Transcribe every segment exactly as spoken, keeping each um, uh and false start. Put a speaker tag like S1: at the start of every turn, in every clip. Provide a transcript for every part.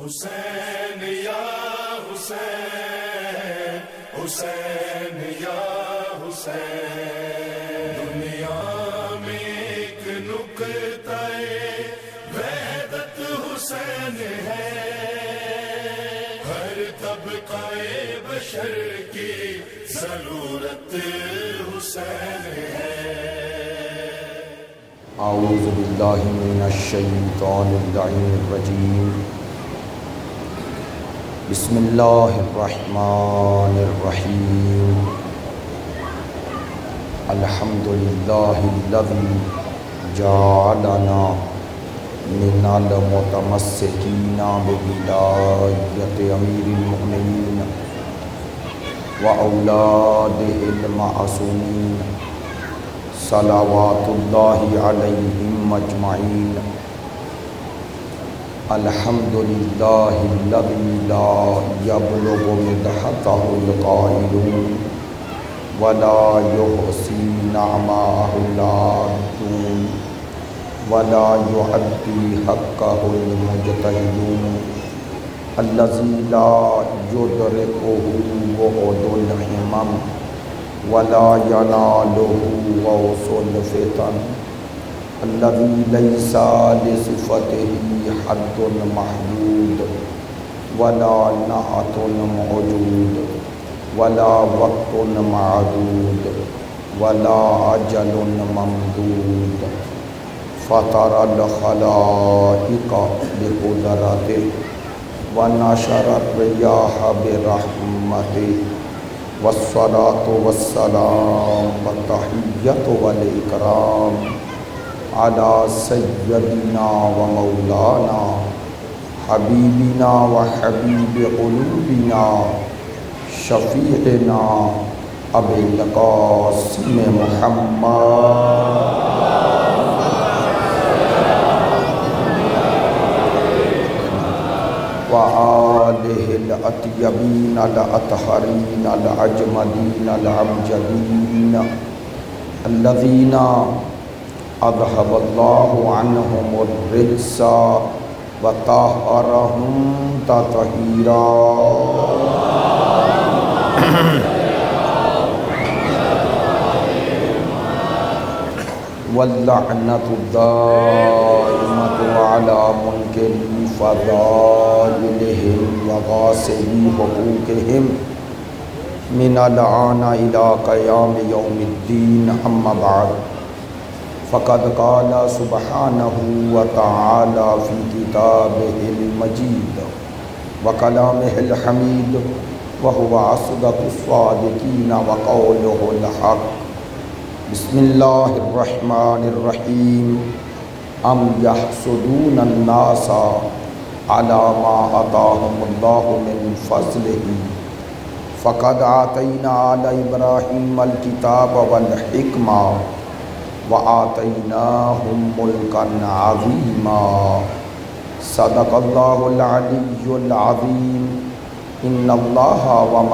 S1: حسین یا حسین، حسین یا حسین، دنیا میں ایک نقطہ وحدت حسین ہے، ہر طبقہ بشر کی ضرورت حسین ہے۔
S2: اعوذ باللہ من الشیطان اللعین الرجیم، بسم اللہ الرحمن الرحیم، الحمد للہ الذی جعلنا من المتمسکین بولایت امیر المؤمنین واولادہ المعصومین صلوات اللہ علیہم اجمعین۔ الحمد للہ الذی لا یبلغ مدحتہ القائلون ولا یحصی نعماہ العادون ولا یعدی حقہ المجتہدون، الذی لا یدرکہ بعد الہمم ولا ینالہ غوث الفتن، الذی لیس لصفتہ حد محدود ولا نعت موجود ولا وقت معدود ولا اجل ممدود، فطر الخلائق بقدرتہ ونشر الریاح برحمتہ، والصلاة والسلام والتحیۃ والاکرام علی سیدنا و مولانا حبیبنا و حبیب قلوبنا شفیعنا ابی القاسم محمد وآلہ الاطیبین الاطہرین الأجملین الأمجدین الذین اذهب اللہ عنہم الرجس وطہرہم تطہیرا۔ واللعنۃ الدائمۃ علی منکری فضائلہم وغاصبی حقوقہم من الآن الی قیام یوم الدین، اما بعد، فقد قال سبحانہ وتعالی فی کتابہ المجید وکلامہ الحمید وہو اصدق الصادقین وقولہ الحق۔ بسم اللہ الرحمن الرحیم، ام یحسدون الناس علی ما آتاہم اللہ من فضلہ، فقد آتینا آل ابراہیم الکتاب والحکمہ وآتیناہم ملکا عظیما۔ صدق اللہ العلی العظیم۔ ان اللہ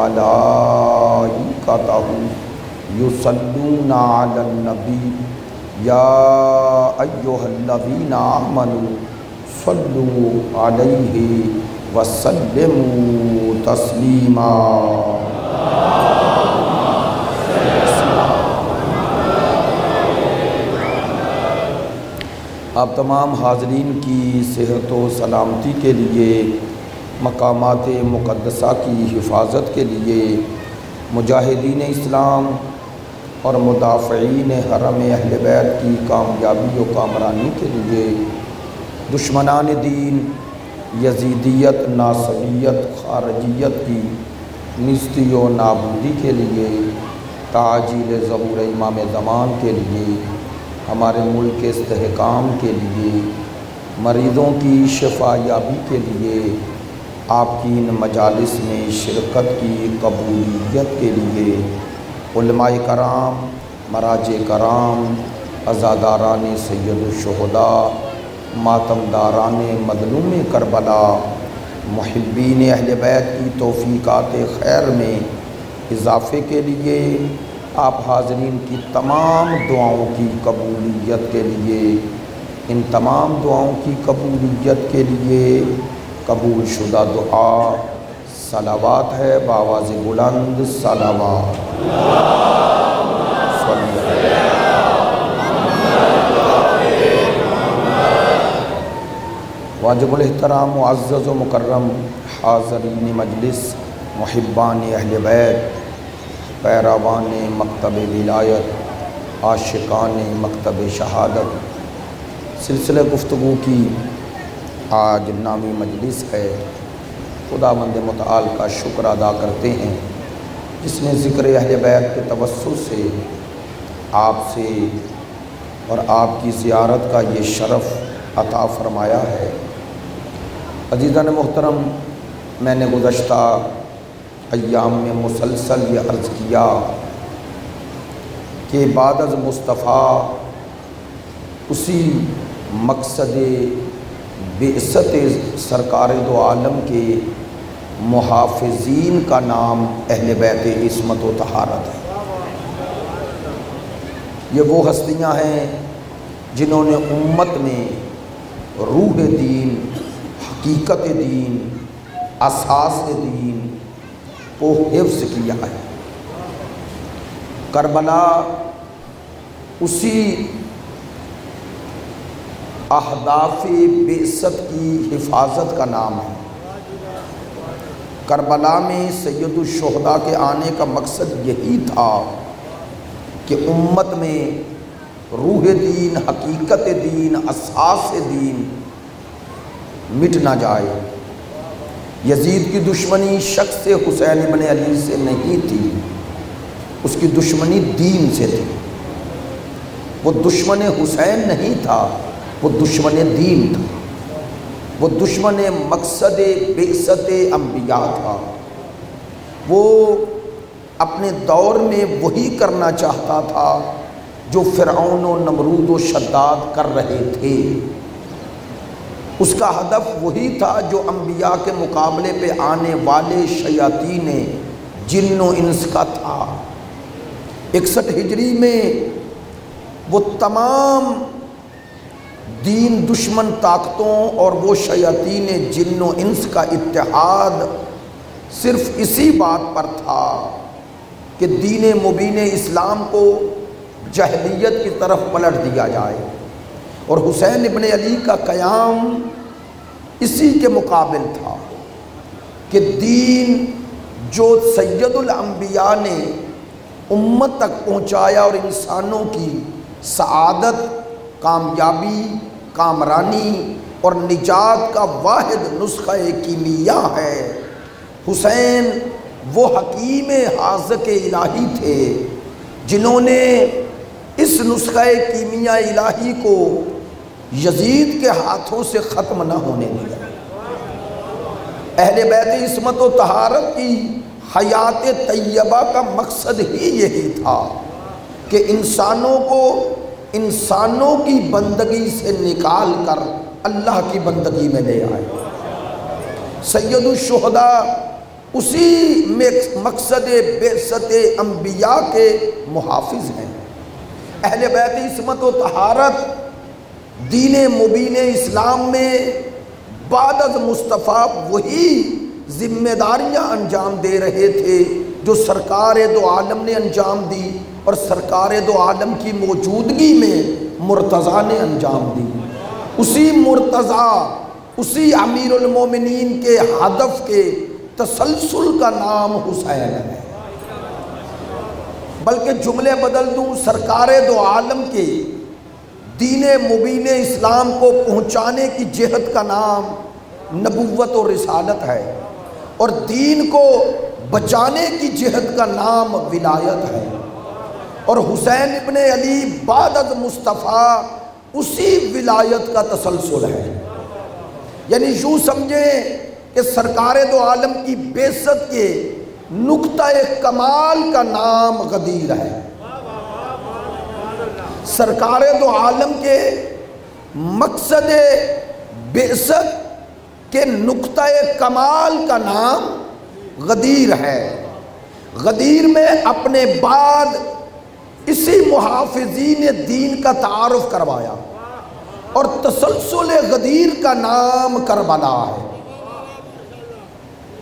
S2: وملائکتہ یصلون علی النبی یا ایہا الذین آمنوا صلوا علیہ وسلموا تسلیما۔ آپ تمام حاضرین کی صحت و سلامتی کے لیے، مقامات مقدسہ کی حفاظت کے لیے، مجاہدین اسلام اور مدافعین حرم اہل بیت کی کامیابی و کامرانی کے لیے، دشمنان دین یزیدیت، ناصبیت، خارجیت کی نیستی و نابودی کے لیے، تعجیل ظہور امام زمان کے لیے، ہمارے ملک کے استحکام کے لیے، مریضوں کی شفا یابی کے لیے، آپ کی ان مجالس میں شرکت کی قبولیت کے لیے، علماء کرام، مراجع کرام، عزاداران سید الشہداء، ماتمداران مظلوم کربلا، محبین اہل بیت کی توفیقات خیر میں اضافے کے لیے، آپ حاضرین کی تمام دعاؤں کی قبولیت کے لیے، ان تمام دعاؤں کی قبولیت کے لیے قبول شدہ دعا صلوات ہے بآواز بلند صلوات واجب الاحترام معزز و مکرم حاضرین مجلس، محبان اہل بیت، پیروان مکتب ولایت، عاشقان مکتب شہادت، سلسلہ گفتگو کی آج نامی مجلس ہے۔ خداوند متعال کا شکر ادا کرتے ہیں جس نے ذکر اہل بیت کے توسط سے آپ سے اور آپ کی زیارت کا یہ شرف عطا فرمایا ہے۔ عزیزان محترم، میں نے گزشتہ ایام میں مسلسل یہ عرض کیا کہ بعد از مصطفیٰ اسی مقصد بعثت سرکار دو عالم کے محافظین کا نام اہل بیت عصمت و طہارت ہے۔ یہ وہ ہستیاں ہیں جنہوں نے امت میں روح دین، حقیقت دین، اساس دین کو حفظ کیا ہے۔ کربلا اسی اہداف بعثت کی حفاظت کا نام ہے۔ کربلا میں سید الشہداء کے آنے کا مقصد یہی تھا کہ امت میں روح دین، حقیقت دین، اساس دین مٹ نہ جائے۔ یزید کی دشمنی شخص حسین ابن علی سے نہیں تھی، اس کی دشمنی دین سے تھی۔ وہ دشمن حسین نہیں تھا، وہ دشمن دین تھا، وہ دشمن مقصد بعثت انبیاء تھا۔ وہ اپنے دور میں وہی کرنا چاہتا تھا جو فرعون و نمرود و شداد کر رہے تھے۔ اس کا ہدف وہی تھا جو انبیاء کے مقابلے پہ آنے والے شیاطین جن و انس کا تھا۔ اکسٹھ ہجری میں وہ تمام دین دشمن طاقتوں اور وہ شیاطین جن و انس کا اتحاد صرف اسی بات پر تھا کہ دین مبین اسلام کو جہلیت کی طرف پلٹ دیا جائے، اور حسین ابن علی کا قیام اسی کے مقابل تھا کہ دین جو سید الانبیاء نے امت تک پہنچایا اور انسانوں کی سعادت، کامیابی، کامرانی اور نجات کا واحد نسخہ کیمیا ہے۔ حسین وہ حکیم حاذق الہی تھے جنہوں نے اس نسخہ کیمیا الہی کو یزید کے ہاتھوں سے ختم نہ ہونے دیا۔ اہل بیت عصمت و طہارت کی حیات طیبہ کا مقصد ہی یہی تھا کہ انسانوں کو انسانوں کی بندگی سے نکال کر اللہ کی بندگی میں لے آئے۔ سید الشہداء اسی مقصد بعثت انبیاء کے محافظ ہیں۔ اہل بیت عصمت و طہارت دین مبین اسلام میں بعد از مصطفیٰ وہی ذمہ داریاں انجام دے رہے تھے جو سرکار دو عالم نے انجام دی، اور سرکار دو عالم کی موجودگی میں مرتضیٰ نے انجام دی۔ اسی مرتضیٰ، اسی امیر المومنین کے ہدف کے تسلسل کا نام حسین ہے۔ بلکہ جملے بدل دوں، سرکار دو عالم کے دین مبین اسلام کو پہنچانے کی جہت کا نام نبوت و رسالت ہے، اور دین کو بچانے کی جہت کا نام ولایت ہے۔ اور حسین ابن علی بعد از مصطفیٰ اسی ولایت کا تسلسل ہے۔ یعنی یوں سمجھیں کہ سرکار دو عالم کی بعثت کے نقطہ کمال کا نام غدیر ہے۔ سرکار دو عالم کے مقصد بعثت کے نقطہ کمال کا نام غدیر ہے۔ غدیر میں اپنے بعد اسی محافظین دین کا تعارف کروایا، اور تسلسل غدیر کا نام کربلا ہے۔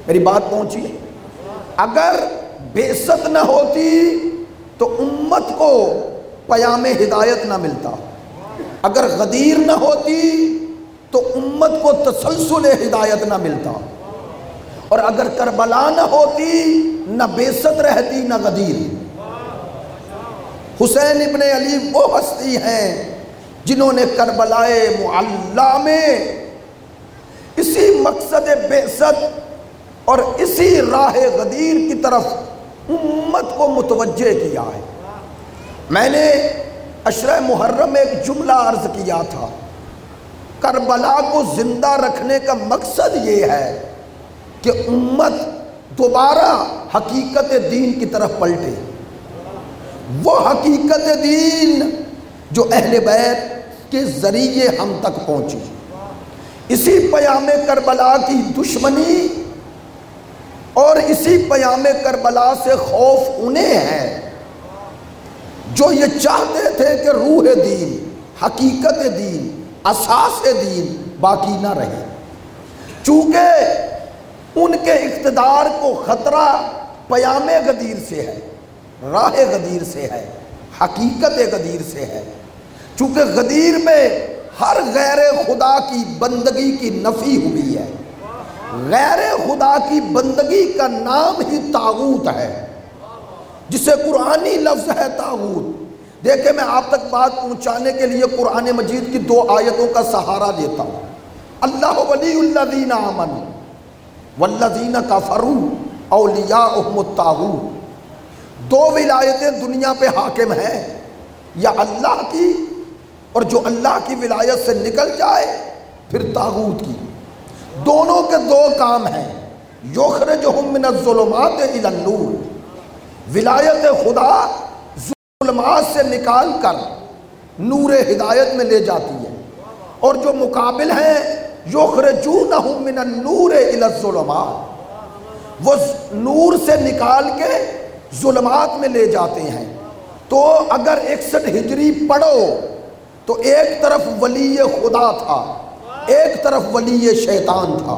S2: میری بات پہنچی؟ اگر بعثت نہ ہوتی تو امت کو پیام ہدایت نہ ملتا، اگر غدیر نہ ہوتی تو امت کو تسلسل ہدایت نہ ملتا، اور اگر کربلا نہ ہوتی نہ بعثت رہتی نہ غدیر۔ حسین ابن علی وہ ہستی ہیں جنہوں نے کربلائے معلی میں اسی مقصد بعثت اور اسی راہ غدیر کی طرف امت کو متوجہ کیا ہے۔ میں نے عشرہ محرم میں ایک جملہ عرض کیا تھا، کربلا کو زندہ رکھنے کا مقصد یہ ہے کہ امت دوبارہ حقیقت دین کی طرف پلٹے، وہ حقیقت دین جو اہل بیت کے ذریعے ہم تک پہنچی۔ اسی پیام کربلا کی دشمنی اور اسی پیام کربلا سے خوف انہیں ہے جو یہ چاہتے تھے کہ روح دین، حقیقت دین، اساس دین باقی نہ رہے، چونکہ ان کے اقتدار کو خطرہ پیام غدیر سے ہے، راہ غدیر سے ہے، حقیقت غدیر سے ہے، چونکہ غدیر میں ہر غیر خدا کی بندگی کی نفی ہوئی ہے۔ غیر خدا کی بندگی کا نام ہی طاغوت ہے، جسے قرآنی لفظ ہے طاغوت۔ دیکھیں میں آپ تک بات پہنچانے کے لیے قرآن مجید کی دو آیتوں کا سہارا دیتا ہوں۔ اللہ ولی الذین آمنوا والذین کفروا اولیاؤہم الطاغوت۔ دو ولایتیں دنیا پہ حاکم ہیں، یا اللہ کی، اور جو اللہ کی ولایت سے نکل جائے پھر طاغوت کی۔ دونوں کے دو کام ہیں، یخرجہم من الظلمات الی النور، ولایت خدا ظلمات سے نکال کر نور ہدایت میں لے جاتی ہے، اور جو مقابل ہیں یخرجونہم من النور الی الظلمات، وہ نور سے نکال کے ظلمات میں لے جاتے ہیں۔ تو اگر اکسٹھ ہجری پڑھو تو ایک طرف ولی خدا تھا، ایک طرف ولی شیطان تھا۔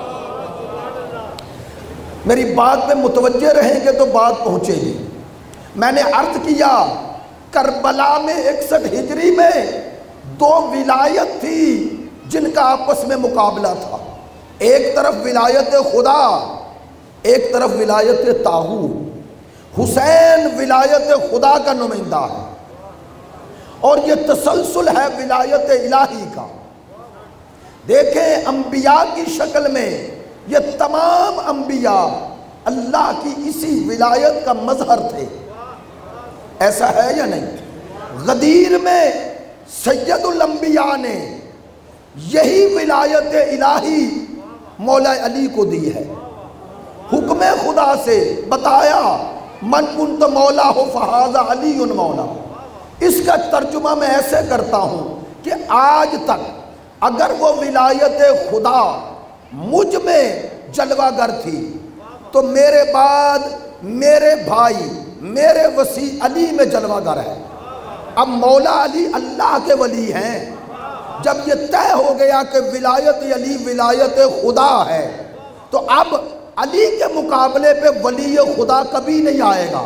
S2: میری بات پہ متوجہ رہیں گے تو بات پہنچے گی۔ میں نے عرض کیا کربلا میں اکسٹھ ہجری میں دو ولایت تھی جن کا آپس میں مقابلہ تھا، ایک طرف ولایت خدا، ایک طرف ولایت طاغوت۔ حسین ولایت خدا کا نمائندہ ہے، اور یہ تسلسل ہے ولایت الہی کا۔ دیکھیں انبیاء کی شکل میں یہ تمام انبیاء اللہ کی اسی ولایت کا مظہر تھے، ایسا ہے یا نہیں؟ غدیر میں سید الانبیاء نے یہی ولایت الہی مولا علی کو دی ہے، حکم خدا سے بتایا من کنت مولا ہو فہذا علی مولا۔ اس کا ترجمہ میں ایسے کرتا ہوں کہ آج تک اگر وہ ولایت خدا مجھ میں جلوہ گر تھی تو میرے بعد میرے بھائی میرے وسیع علی میں جلوہ گر ہے۔ اب مولا علی اللہ کے ولی ہیں، جب یہ طے ہو گیا کہ ولایت علی ولایت خدا ہے تو اب علی کے مقابلے پہ ولی خدا کبھی نہیں آئے گا۔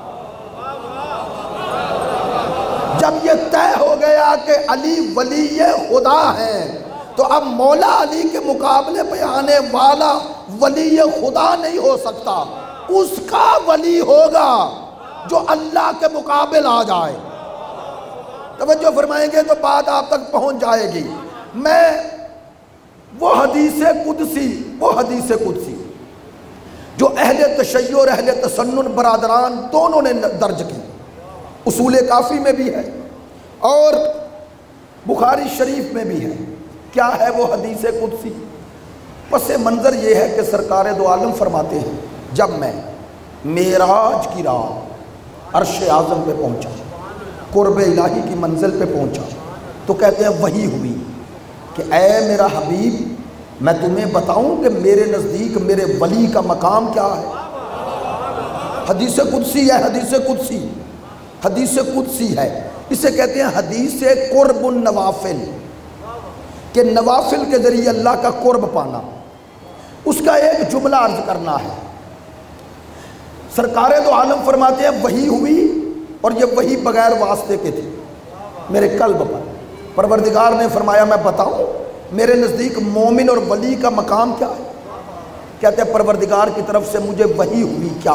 S2: جب یہ طے ہو گیا کہ علی ولی خدا ہے تو اب مولا علی کے مقابلے پہ آنے والا ولی خدا نہیں ہو سکتا، اس کا ولی ہوگا جو اللہ کے مقابل آ جائے۔ توجہ فرمائیں گے تو بات آپ تک پہنچ جائے گی۔ میں وہ حدیث قدسی وہ حدیث قدسی جو اہل تشیع اور اہل تسنن برادران دونوں نے درج کی، اصول کافی میں بھی ہے اور بخاری شریف میں بھی ہے۔ کیا ہے وہ حدیث قدسی؟ پس منظر یہ ہے کہ سرکار دو عالم فرماتے ہیں جب میں معراج کی رات عرش اعظم پہ پہنچا، قرب الہی کی منزل پہ پہنچا تو کہتے ہیں وحی ہوئی کہ اے میرا حبیب میں تمہیں بتاؤں کہ میرے نزدیک میرے ولی کا مقام کیا ہے۔ حدیث قدسی ہے، حدیث قدسی حدیث قدسی ہے، اسے کہتے ہیں حدیث قرب النوافل، کہ نوافل کے ذریعے اللہ کا قرب پانا۔ اس کا ایک جملہ عرض کرنا ہے۔ سرکار دو عالم فرماتے ہیں وحی ہوئی اور یہ وحی بغیر واسطے کے تھی میرے قلب پر۔ پروردگار نے فرمایا میں بتاؤں میرے نزدیک مومن اور ولی کا مقام کیا ہے؟ کہتے ہیں پروردگار کی طرف سے مجھے وحی ہوئی کیا؟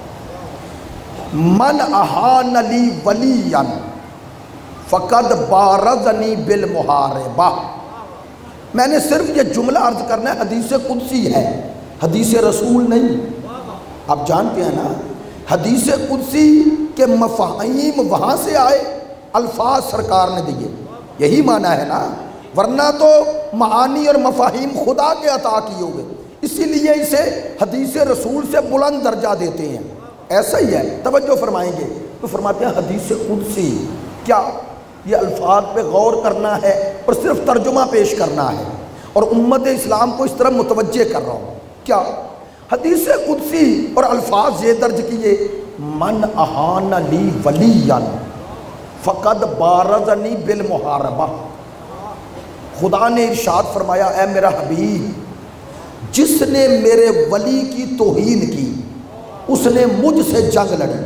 S2: من احان لی ولیا فقد بارزنی بالمحاربہ۔ میں نے صرف یہ جملہ عرض کرنا ہے، حدیث قدسی ہے، حدیث رسول نہیں۔ آپ جانتے ہیں نا حدیث قدسی کے مفاہیم وہاں سے آئے، الفاظ سرکار نے دیے، یہی معنی ہے نا، ورنہ تو معانی اور مفاہیم خدا کے عطا کیے ہوئے، اسی لیے اسے حدیث رسول سے بلند درجہ دیتے ہیں۔ ایسا ہی ہے، توجہ فرمائیں گے تو فرماتے ہیں حدیث قدسی کیا؟ یہ الفاظ پہ غور کرنا ہے اور صرف ترجمہ پیش کرنا ہے، اور امت اسلام کو اس طرح متوجہ کر رہا ہوں۔ کیا حدیث قدسی اور الفاظ یہ درج کیے، من احان لی ولیا فقد بارزنی بالمحاربہ۔ خدا نے ارشاد فرمایا اے میرا حبیب، جس نے میرے ولی کی توہین کی اس نے مجھ سے جنگ لڑی۔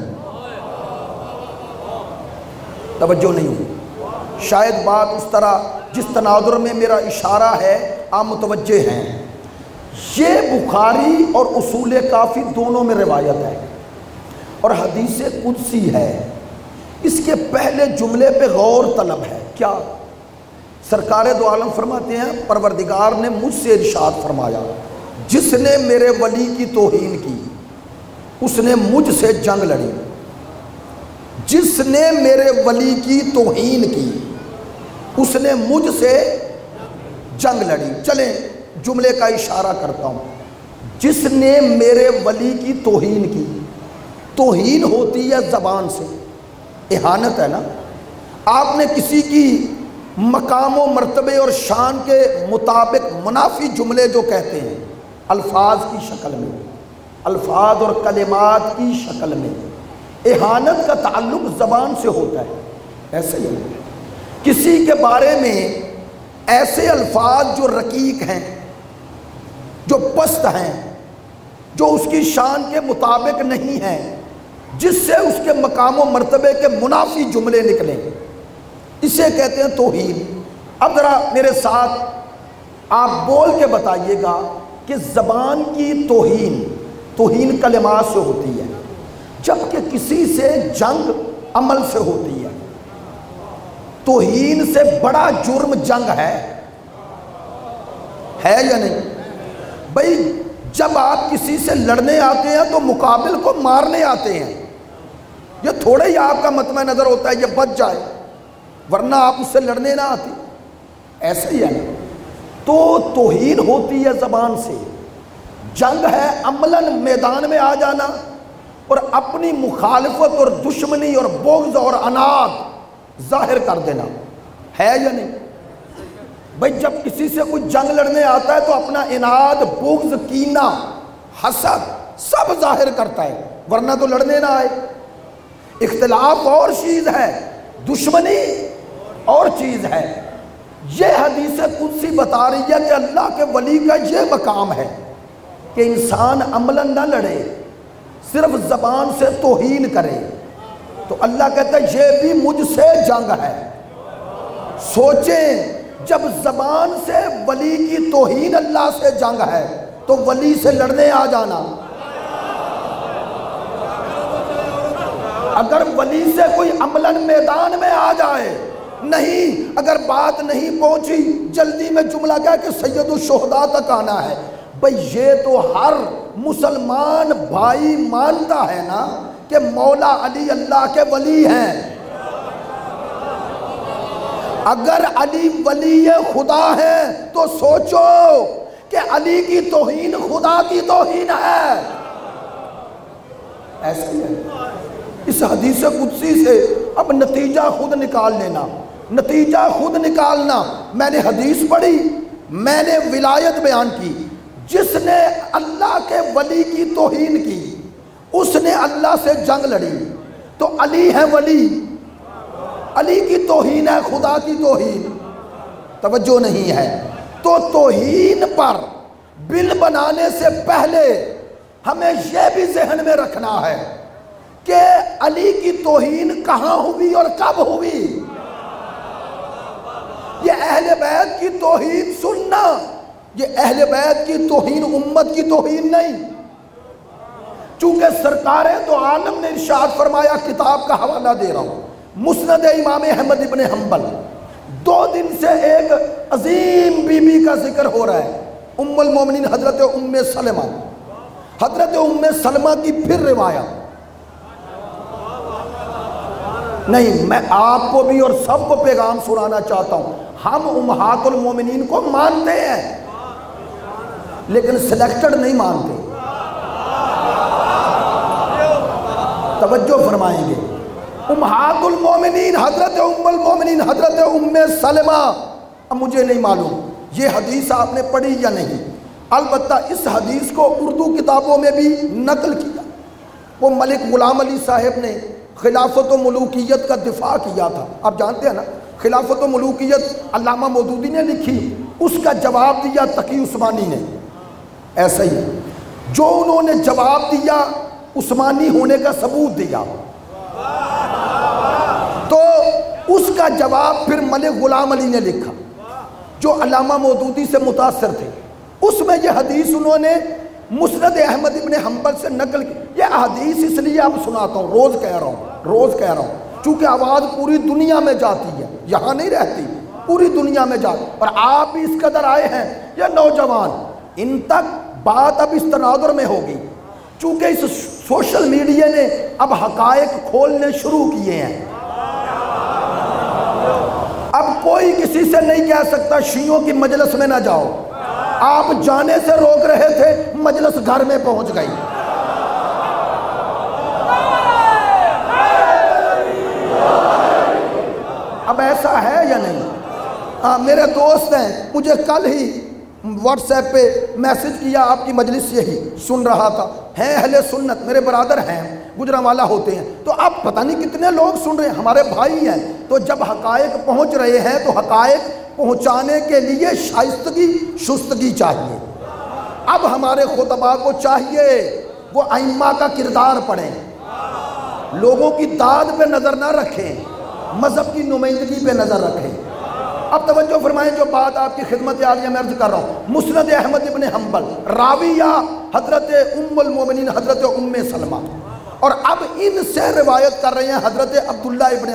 S2: توجہ نہیں ہوئی، شاید بات اس طرح جس تناظر میں میرا اشارہ ہے آپ متوجہ ہیں۔ یہ بخاری اور اصول کافی دونوں میں روایت ہے اور حدیث قدسی ہے۔ اس کے پہلے جملے پہ غور طلب ہے۔ کیا؟ سرکار دو عالم فرماتے ہیں پروردگار نے مجھ سے ارشاد فرمایا جس نے میرے ولی کی توہین کی اس نے مجھ سے جنگ لڑی۔ جس نے میرے ولی کی توہین کی اس نے مجھ سے جنگ لڑی۔ چلیں جملے کا اشارہ کرتا ہوں۔ جس نے میرے ولی کی توہین کی، توہین ہوتی ہے زبان سے، اہانت ہے نا۔ آپ نے کسی کی مقام و مرتبے اور شان کے مطابق منافی جملے جو کہتے ہیں الفاظ کی شکل میں، الفاظ اور کلمات کی شکل میں، اہانت کا تعلق زبان سے ہوتا ہے۔ ایسے ہی کسی کے بارے میں ایسے الفاظ جو رقیق ہیں، جو پست ہیں، جو اس کی شان کے مطابق نہیں ہیں، جس سے اس کے مقام و مرتبے کے منافی جملے نکلیں، اسے کہتے ہیں توہین۔ اب ذرا میرے ساتھ آپ بول کے بتائیے گا کہ زبان کی توہین توہین کلمات سے ہوتی ہے، جبکہ کسی سے جنگ عمل سے ہوتی ہے۔ توہین سے بڑا جرم جنگ ہے ہے یا نہیں؟ بھئی جب آپ کسی سے لڑنے آتے ہیں تو مقابل کو مارنے آتے ہیں، یہ تھوڑا ہی آپ کا مطمع نظر ہوتا ہے یہ بچ جائے، ورنہ آپ اس سے لڑنے نہ آتے۔ ایسا ہی ہے نا، تو توہین ہوتی ہے زبان سے، جنگ ہے عملاً میدان میں آ جانا اور اپنی مخالفت اور دشمنی اور بغض اور عناد ظاہر کر دینا، ہے یا نہیں؟ بھئی جب کسی سے کوئی جنگ لڑنے آتا ہے تو اپنا عناد، بغض، کینہ، حسد سب ظاہر کرتا ہے، ورنہ تو لڑنے نہ آئے۔ اختلاف اور چیز ہے، دشمنی اور چیز ہے۔ یہ حدیث قدسی بتا رہی ہے کہ اللہ کے ولی کا یہ مقام ہے کہ انسان عملاً نہ لڑے، صرف زبان سے توہین کرے، تو اللہ کہتا ہے یہ بھی مجھ سے جنگ ہے۔ سوچیں جب زبان سے ولی کی توہین اللہ سے جنگ ہے تو ولی سے لڑنے آ جانا، اگر ولی سے کوئی عملاً میدان میں آ جائے، نہیں اگر بات نہیں پہنچی جلدی میں جملہ کہہ کہ سید الشہداء تک آنا ہے، بھئی یہ تو ہر مسلمان بھائی مانتا ہے نا کہ مولا علی اللہ کے ولی ہیں۔ اگر علی ولی خدا ہے تو سوچو کہ علی کی توہین خدا کی توہین ہے۔ ایسا ہی ہے۔ اس حدیث قدسی سے اب نتیجہ خود نکال لینا، نتیجہ خود نکالنا۔ میں نے حدیث پڑھی، میں نے ولایت بیان کی، جس نے اللہ کے ولی کی توہین کی اس نے اللہ سے جنگ لڑی، تو علی ہے ولی، علی کی توہین ہے خدا کی توہین۔ توجہ نہیں ہے۔ تو توہین پر بل بنانے سے پہلے ہمیں یہ بھی ذہن میں رکھنا ہے کہ علی کی توہین کہاں ہوئی اور کب ہوئی۔ یہ اہل بیت کی توہین سننا، یہ اہل بیت کی توہین امت کی توہین نہیں۔ چونکہ سرکار دو عالم نے ارشاد فرمایا، کتاب کا حوالہ دے رہا ہوں، مسند امام احمد ابن حنبل، دو دن سے ایک عظیم بی بی کا ذکر ہو رہا ہے، ام المومنین حضرت ام سلمہ۔ حضرت ام سلمہ کی پھر روایت، نہیں میں آپ کو بھی اور سب کو پیغام سنانا چاہتا ہوں، ہم امہات المومنین کو مانتے ہیں لیکن سلیکٹڈ نہیں مانتے۔ توجہ فرمائیں گے، امہات المومنین حضرت ام المومنین حضرت ام سلمہ، اب مجھے نہیں معلوم یہ حدیث آپ نے پڑھی یا نہیں، البتہ اس حدیث کو اردو کتابوں میں بھی نقل کیا۔ وہ ملک غلام علی صاحب نے خلافت و ملوکیت کا دفاع کیا تھا، آپ جانتے ہیں نا، خلافت و ملوکیت علامہ مودودی نے لکھی، اس کا جواب دیا تقی عثمانی نے۔ ایسا ہی جو انہوں نے جواب دیا عثمانی ہونے کا ثبوت دیا، تو اس کا جواب پھر ملک غلام علی نے لکھا جو علامہ مودودی سے متاثر تھے۔ اس میں یہ حدیث انہوں نے مسند احمد ابن حنبل سے نقل کی۔ یہ حدیث اس لیے اب سناتا ہوں، روز کہہ رہا ہوں روز کہہ رہا ہوں چونکہ آواز پوری دنیا میں جاتی ہے، یہاں نہیں رہتی، پوری دنیا میں جاتی، اور آپ بھی اس قدر آئے ہیں یہ نوجوان، ان تک بات اب اس تناظر میں ہوگی، چونکہ اس سوشل میڈیا نے اب حقائق کھولنے شروع کیے ہیں۔ اب کوئی کسی سے نہیں کہہ سکتا شیعوں کی مجلس میں نہ جاؤ، آپ جانے سے روک رہے تھے، مجلس گھر میں پہنچ گئی۔ اب ایسا ہے یا نہیں؟ آ, میرے دوست ہیں، مجھے کل ہی واٹس ایپ پہ میسج کیا، آپ کی مجلس یہی سن رہا تھا، ہیں اہل سنت، میرے برادر ہیں، گجرانوالہ ہوتے ہیں، تو اب پتہ نہیں کتنے لوگ سن رہے ہیں، ہمارے بھائی ہیں، تو جب حقائق پہنچ رہے ہیں تو حقائق پہنچانے کے لیے شائستگی شستگی چاہیے۔ اب ہمارے خطباء کو چاہیے وہ ائمہ کا کردار پڑھیں، لوگوں کی داد پہ نظر نہ رکھیں، مذہب کی نمائندگی پہ نظر رکھیں۔ اب توجہ فرمائیں، جو بات آپ کی خدمت عالیہ میں عرض کر رہا ہوں، مسند احمد ابن حنبل، راویہ حضرت ام المومنین حضرت ام سلمہ، اور اب ان سے روایت کر رہے ہیں حضرت عبداللہ ابن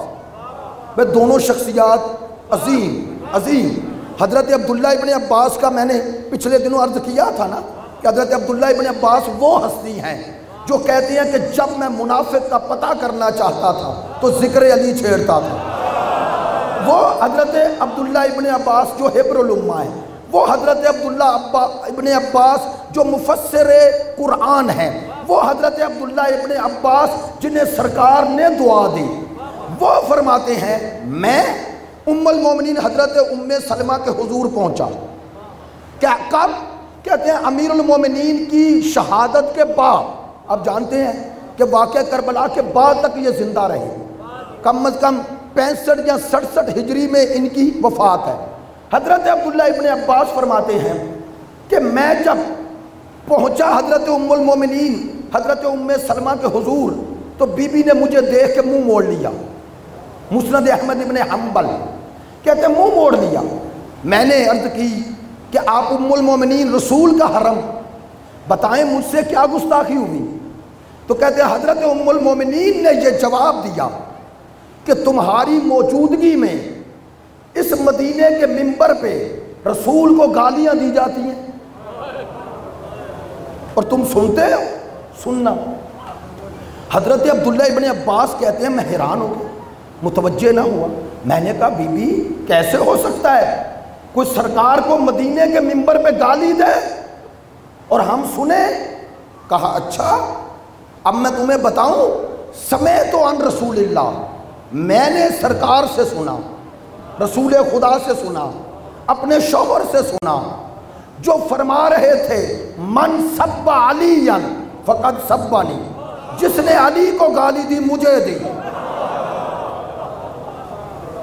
S2: عباس۔ وہ دونوں شخصیات عظیم عظیم، حضرت عبداللہ ابن عباس کا میں نے پچھلے دنوں عرض کیا تھا نا کہ حضرت عبداللہ ابن عباس وہ ہستی ہیں جو کہتے ہیں کہ جب میں منافق کا پتہ کرنا چاہتا تھا تو ذکر علی چھیڑتا تھا۔ وہ حضرت عبداللہ ابن عباس جو حبر الامہ ہیں، وہ حضرت عبداللہ ابن عباس جو مفسر قرآن ہیں، وہ حضرت عبداللہ ابن عباس جنہیں سرکار نے دعا دی، وہ فرماتے ہیں میں ام المومنین حضرت ام سلمہ کے حضور پہنچا۔ کیا کب؟ کہتے ہیں امیر المومنین کی شہادت کے بعد۔ اب جانتے ہیں کہ واقعہ کربلا کے بعد تک یہ زندہ رہے، کم از کم پینسٹھ یا سڑسٹھ ہجری میں ان کی وفات ہے۔ حضرت عبداللہ ابن عباس فرماتے ہیں کہ میں جب پہنچا حضرت ام المومنین حضرت ام سلمہ کے حضور تو بی بی نے مجھے دیکھ کے منہ موڑ لیا۔ مسند احمد ابن حنبل کہتے ہیں منہ موڑ لیا۔ میں نے عرض کی کہ آپ ام المومنین رسول کا حرم، بتائیں مجھ سے کیا گستاخی ہوئی؟ تو کہتے ہیں حضرت ام المومنین نے یہ جواب دیا کہ تمہاری موجودگی میں اس مدینے کے منبر پہ رسول کو گالیاں دی جاتی ہیں اور تم سنتے ہو؟ سننا۔ حضرت عبداللہ ابن عباس کہتے ہیں میں حیران ہو گیا، متوجہ نہ ہوا۔ میں نے کہا بی بی کیسے ہو سکتا ہے کوئی سرکار کو مدینے کے منبر پہ گالی دے اور ہم سنیں؟ کہا اچھا اب میں تمہیں بتاؤں، سمیت عن رسول اللہ، میں نے سرکار سے سنا، رسول خدا سے سنا، اپنے شوہر سے سنا، جو فرما رہے تھے من سب علی فقد سبنی، جس نے علی کو گالی دی مجھے دی،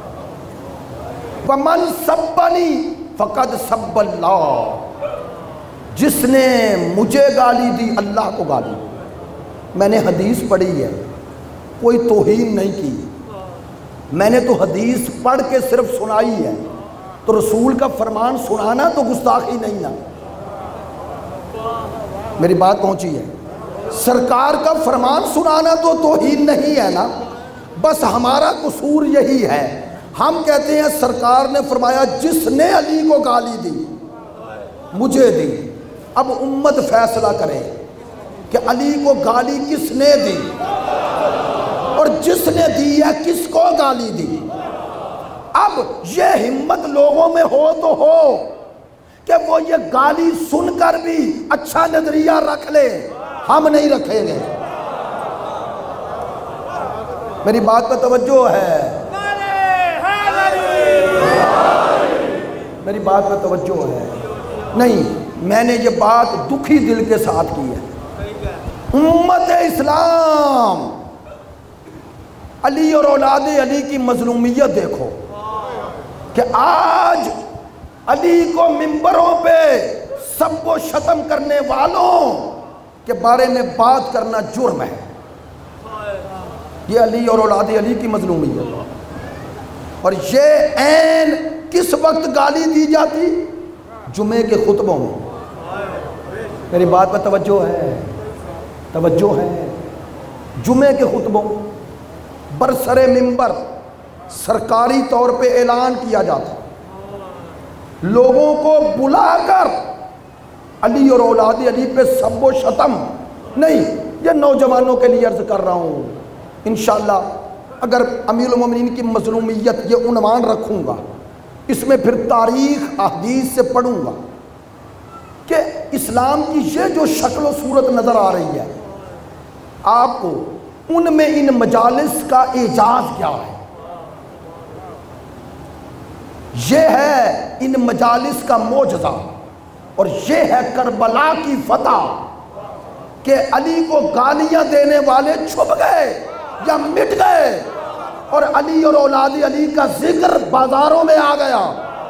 S2: ومن سبنی فقد سب اللہ، جس نے مجھے گالی دی اللہ کو گالی دی۔ میں نے حدیث پڑھی ہے، کوئی توہین نہیں کی، میں نے تو حدیث پڑھ کے صرف سنائی ہے، تو رسول کا فرمان سنانا تو گستاخی نہیں نا۔ میری بات پہنچی ہے؟ سرکار کا فرمان سنانا تو توہین نہیں ہے نا۔ بس ہمارا قصور یہی ہے، ہم کہتے ہیں سرکار نے فرمایا جس نے علی کو گالی دی مجھے دی۔ اب امت فیصلہ کرے کہ علی کو گالی کس نے دی، اور جس نے دی ہے کس کو گالی دی۔ اب یہ ہمت لوگوں میں ہو تو ہو کہ وہ یہ گالی سن کر بھی اچھا نظریہ رکھ لے، ہم نہیں رکھیں گے۔ میری بات پہ توجہ ہے؟ میری بات پہ توجہ ہے؟ نہیں، میں نے یہ بات دکھی دل کے ساتھ کی ہے۔ امت اسلام علی اور اولاد علی کی مظلومیت دیکھو کہ آج علی کو منبروں پہ سب و شتم کرنے والوں کے بارے میں بات کرنا جرم ہے۔ یہ علی اور اولاد علی کی مظلومیت، اور یہ عین کس وقت گالی دی جاتی؟ جمعے کے خطبوں میں۔ میری بات پر توجہ ہے؟ توجہ ہے؟ جمعے کے خطبوں برسر منبر سرکاری طور پہ اعلان کیا جاتا، لوگوں کو بلا کر علی اور اولاد علی پہ سب و شتم نہیں۔ یہ نوجوانوں کے لیے عرض کر رہا ہوں، انشاءاللہ اگر امیر المومنین کی مظلومیت یہ عنوان رکھوں گا، اس میں پھر تاریخ احادیث سے پڑھوں گا کہ اسلام کی یہ جو شکل و صورت نظر آ رہی ہے آپ کو، ان میں ان مجالس کا اعجاز کیا ہے؟ یہ ہے ان مجالس کا معجزہ، اور یہ ہے کربلا کی فتح کہ علی کو گالیاں دینے والے چھپ گئے یا مٹ گئے، اور علی اور اولاد علی کا ذکر بازاروں میں آ گیا۔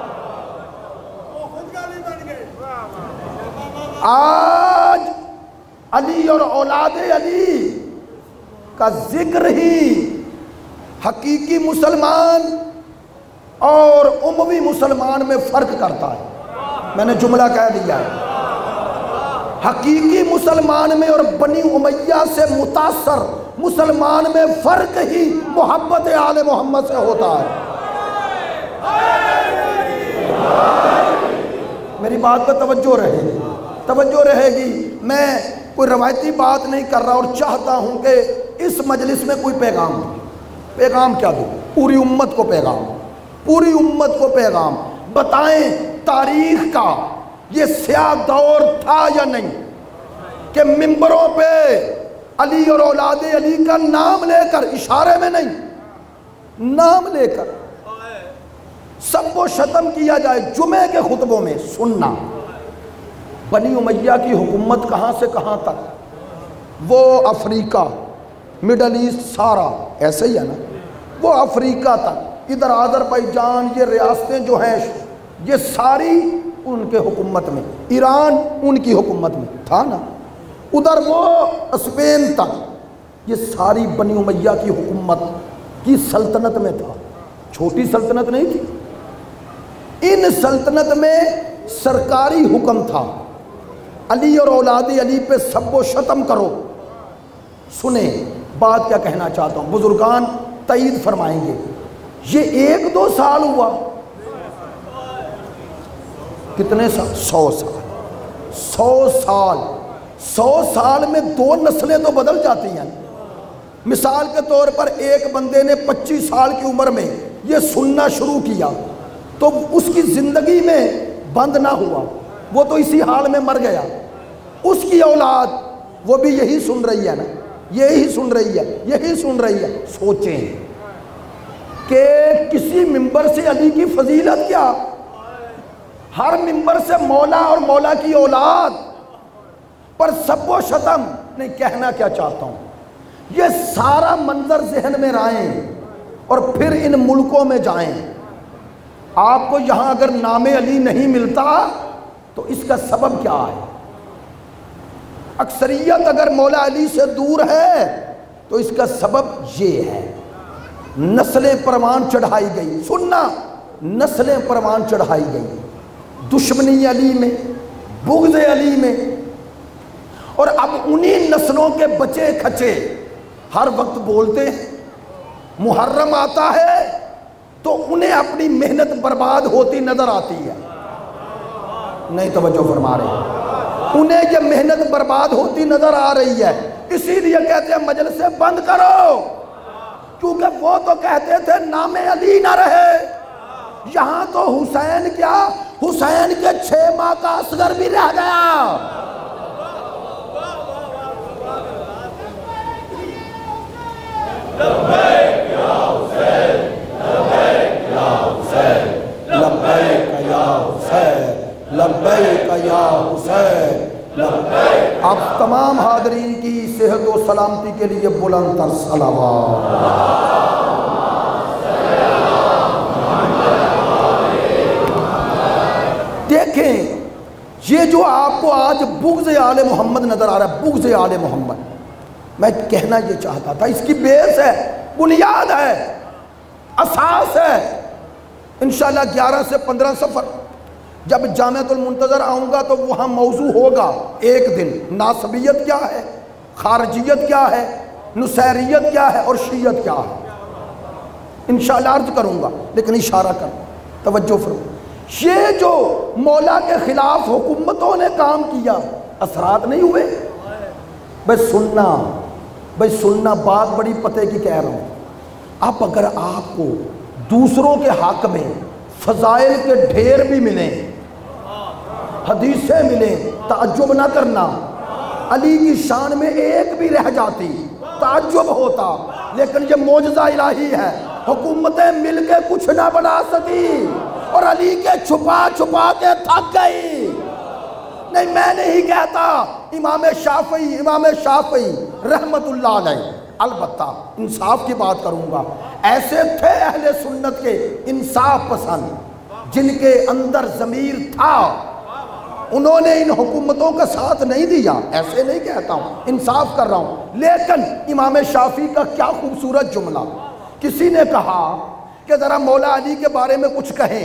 S2: آج علی اور اولاد علی کا ذکر ہی حقیقی مسلمان اور اموی مسلمان میں فرق کرتا ہے۔ میں نے جملہ کہہ دیا ہے، حقیقی مسلمان میں اور بنی امیہ سے متاثر مسلمان میں فرق ہی محبت آل محمد سے ہوتا ہے۔ میری بات پہ توجہ رہے گی، توجہ رہے گی۔ میں کوئی روایتی بات نہیں کر رہا، اور چاہتا ہوں کہ اس مجلس میں کوئی پیغام پیغام کیا دوں؟ پوری امت کو پیغام، پوری امت کو پیغام بتائیں تاریخ کا یہ سیاہ دور تھا یا نہیں کہ منبروں پہ علی اور اولاد علی کا نام لے کر، اشارے میں نہیں، نام لے کر سب و شتم کیا جائے جمعے کے خطبوں میں سننا۔ بنی امیہ کی حکومت کہاں سے کہاں تک؟ وہ افریقہ، مڈل ایسٹ سارا ایسے ہی ہے نا، وہ افریقہ تک، ادھر آذربائیجان، یہ ریاستیں جو ہیں یہ ساری ان کے حکومت میں، ایران ان کی حکومت میں تھا نا، ادھر وہ اسپین تک، یہ ساری بنی امیہ کی حکومت کی سلطنت میں تھا، چھوٹی سلطنت نہیں تھی۔ ان سلطنت میں سرکاری حکم تھا علی اور اولاد علی پہ سب و شتم کرو۔ سنیں بات کیا کہنا چاہتا ہوں، بزرگان تائید فرمائیں گے۔ یہ ایک دو سال ہوا، کتنے سال؟ سو سال سو سال سو سال میں دو نسلیں تو بدل جاتی ہیں۔ مثال کے طور پر ایک بندے نے پچیس سال کی عمر میں یہ سننا شروع کیا تو اس کی زندگی میں بند نہ ہوا، وہ تو اسی حال میں مر گیا۔ اس کی اولاد وہ بھی یہی سن رہی ہے نا، یہی سن رہی ہے، یہی سن رہی ہے۔ سوچیں کہ کسی ممبر سے علی کی فضیلت کیا، ہر ممبر سے مولا اور مولا کی اولاد پر سب و شتم نہیں۔ کہنا کیا چاہتا ہوں، یہ سارا منظر ذہن میں رائیں اور پھر ان ملکوں میں جائیں۔ آپ کو یہاں اگر نام علی نہیں ملتا تو اس کا سبب کیا ہے؟ اکثریت اگر مولا علی سے دور ہے تو اس کا سبب یہ ہے، نسلیں پروان چڑھائی گئی، سننا، نسلیں پروان چڑھائی گئی دشمنی علی میں، بغض علی میں، اور اب انہی نسلوں کے بچے کھچے ہر وقت بولتے ہیں، محرم آتا ہے تو انہیں اپنی محنت برباد ہوتی نظر آتی ہے، نہیں توجہ فرما رہے، انہیں یہ محنت برباد ہوتی نظر آ رہی ہے، اسی لیے کہتے ہیں مجلسیں بند کرو، کیونکہ وہ تو کہتے تھے نام علی نہ رہے، یہاں تو حسین کیا، حسین کے چھ ماہ کا اصغر بھی رہ گیا۔ لبیک یا حسین، لبیک یا حسین، لبیک یا حسین، لبیک یا حسین، لبیک۔ آپ تمام حاضرین کی صحت و سلامتی کے لیے بلند تر صلوات۔ دیکھیں یہ جو آپ کو آج بغض آل محمد نظر آ رہا ہے، بغض آل محمد، میں کہنا یہ چاہتا تھا اس کی بیس ہے، بنیاد ہے، اساس ہے۔ انشاءاللہ گیارہ سے پندرہ سفر جب جامعۃ المنتظر آؤں گا تو وہاں موضوع ہوگا ایک دن، ناصبیت کیا ہے، خارجیت کیا ہے، نصیریت کیا ہے اور شیعت کیا ہے، انشاءاللہ عرض کروں گا، لیکن اشارہ کر توجہ فرمائیں۔ یہ جو مولا کے خلاف حکومتوں نے کام کیا اثرات نہیں ہوئے؟ بھائی سننا، بھائی سننا، بات بڑی پتے کی کہہ رہا ہوں۔ اب اگر آپ کو دوسروں کے حق میں فضائل کے ڈھیر بھی ملیں، حدیثیں ملیں، تعجب نہ کرنا، علی کی شان میں ایک بھی رہ جاتی تعجب ہوتا، لیکن یہ معجزہ الہی ہے، حکومتیں مل کے کچھ نہ بنا سکی اور علی کے چھپا چھپا کے تھک گئی۔ نہیں میں نہیں کہتا، امام شافعی امام شافعی رحمت اللہ علیہ، البتہ انصاف کی بات کروں گا، ایسے تھے اہل سنت کے انصاف پسند جن کے اندر ضمیر تھا، انہوں نے ان حکومتوں کا ساتھ نہیں دیا، ایسے نہیں کہتا ہوں، انصاف کر رہا ہوں۔ لیکن امام شافعی کا کیا خوبصورت جملہ، کسی نے کہا کہ ذرا مولا علی کے بارے میں کچھ کہیں،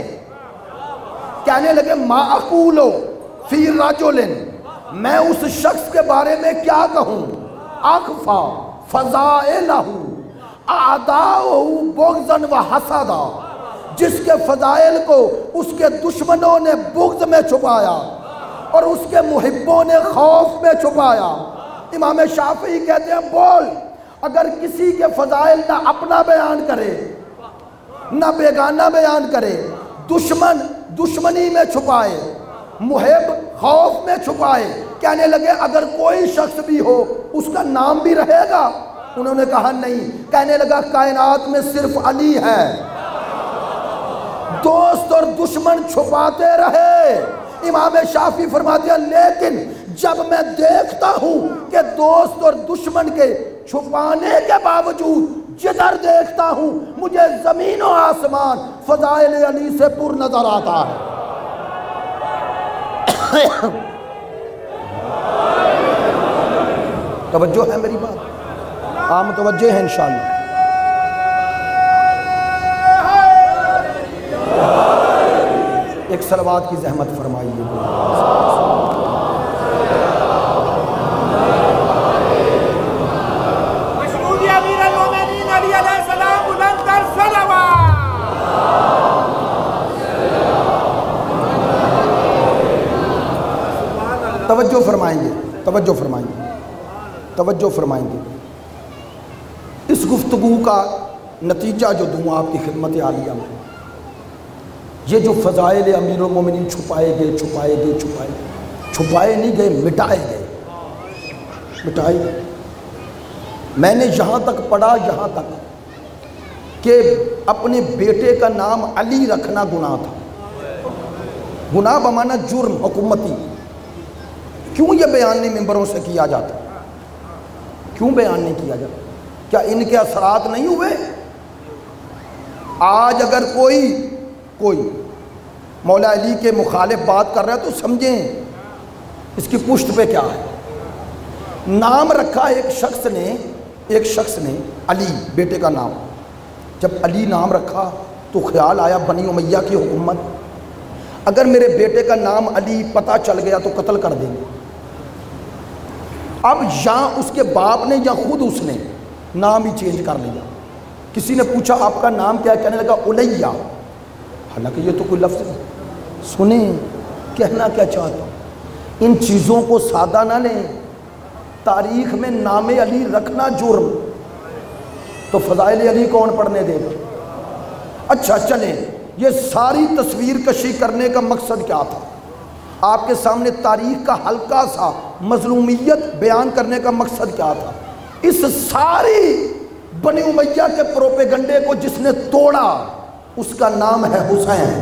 S2: کہنے لگے ما اقولو فی رجل، میں اس شخص کے بارے میں کیا کہوں، اخفا فضائلہ اعداؤہ بغضا و حسدا، جس کے فضائل کو اس کے دشمنوں نے بغض میں چھپایا اور اس کے محبوں نے خوف میں چھپایا۔ امام شافعی کہتے ہیں بول، اگر کسی کے فضائل نہ اپنا بیان کرے نہ بیگانہ بیان کرے، دشمن دشمنی میں چھپائے، محب خوف میں چھپائے، کہنے لگے اگر کوئی شخص بھی ہو اس کا نام بھی رہے گا؟ انہوں نے کہا نہیں، کہنے لگا کائنات میں صرف علی ہے۔ دوست اور دشمن چھپاتے رہے، امام شافعی فرماتے ہیں لیکن جب میں دیکھتا ہوں کہ دوست اور دشمن کے چھپانے کے باوجود جدھر دیکھتا ہوں مجھے زمین و آسمان فضائل علی سے پر نظر آتا ہے۔ توجہ ہے میری بات؟ آپ متوجہ ہیں انشاءاللہ؟ ایک صلوات کی زحمت فرمائیے۔ توجہ فرمائیں گے، توجہ فرمائیں گے، توجہ فرمائیں گے۔ اس گفتگو کا نتیجہ جو دوں آپ کی خدمت عالیہ میں، یہ جو فضائل امیر المومنین چھپائے گئے چھپائے گئے چھپائے گئے چھپائے نہیں گئے، مٹائے گئے، مٹائے گئے۔ میں نے یہاں تک پڑھا، یہاں تک کہ اپنے بیٹے کا نام علی رکھنا گناہ تھا، گناہ بمانا جرم حکومتی۔ کیوں یہ بیان نہیں ممبروں سے کیا جاتا؟ کیوں بیان نہیں کیا جاتا؟ کیا ان کے اثرات نہیں ہوئے؟ آج اگر کوئی کوئی مولا علی کے مخالف بات کر رہا ہے تو سمجھیں اس کی پشت پہ کیا ہے۔ نام رکھا ایک شخص نے ایک شخص نے علی بیٹے کا نام. جب علی نام رکھا تو خیال آیا بنی امیہ کی حکومت، اگر میرے بیٹے کا نام علی پتہ چل گیا تو قتل کر دیں گے. اب یا اس کے باپ نے یا خود اس نے نام ہی چینج کر لیا. کسی نے پوچھا آپ کا نام کیا؟ کہنے لگا الیہ، حالانکہ یہ تو کوئی لفظ نہیں. سنیں کہنا کیا چاہتا ہوں، ان چیزوں کو سادہ نہ لیں. تاریخ میں نام علی رکھنا جرم، تو فضائل علی کون پڑھنے دے گا؟ اچھا چلیں، یہ ساری تصویر کشی کرنے کا مقصد کیا تھا؟ آپ کے سامنے تاریخ کا ہلکا سا مظلومیت بیان کرنے کا مقصد کیا تھا؟ اس ساری بنی امیہ کے پروپیگنڈے کو جس نے توڑا اس کا نام ہے حسین.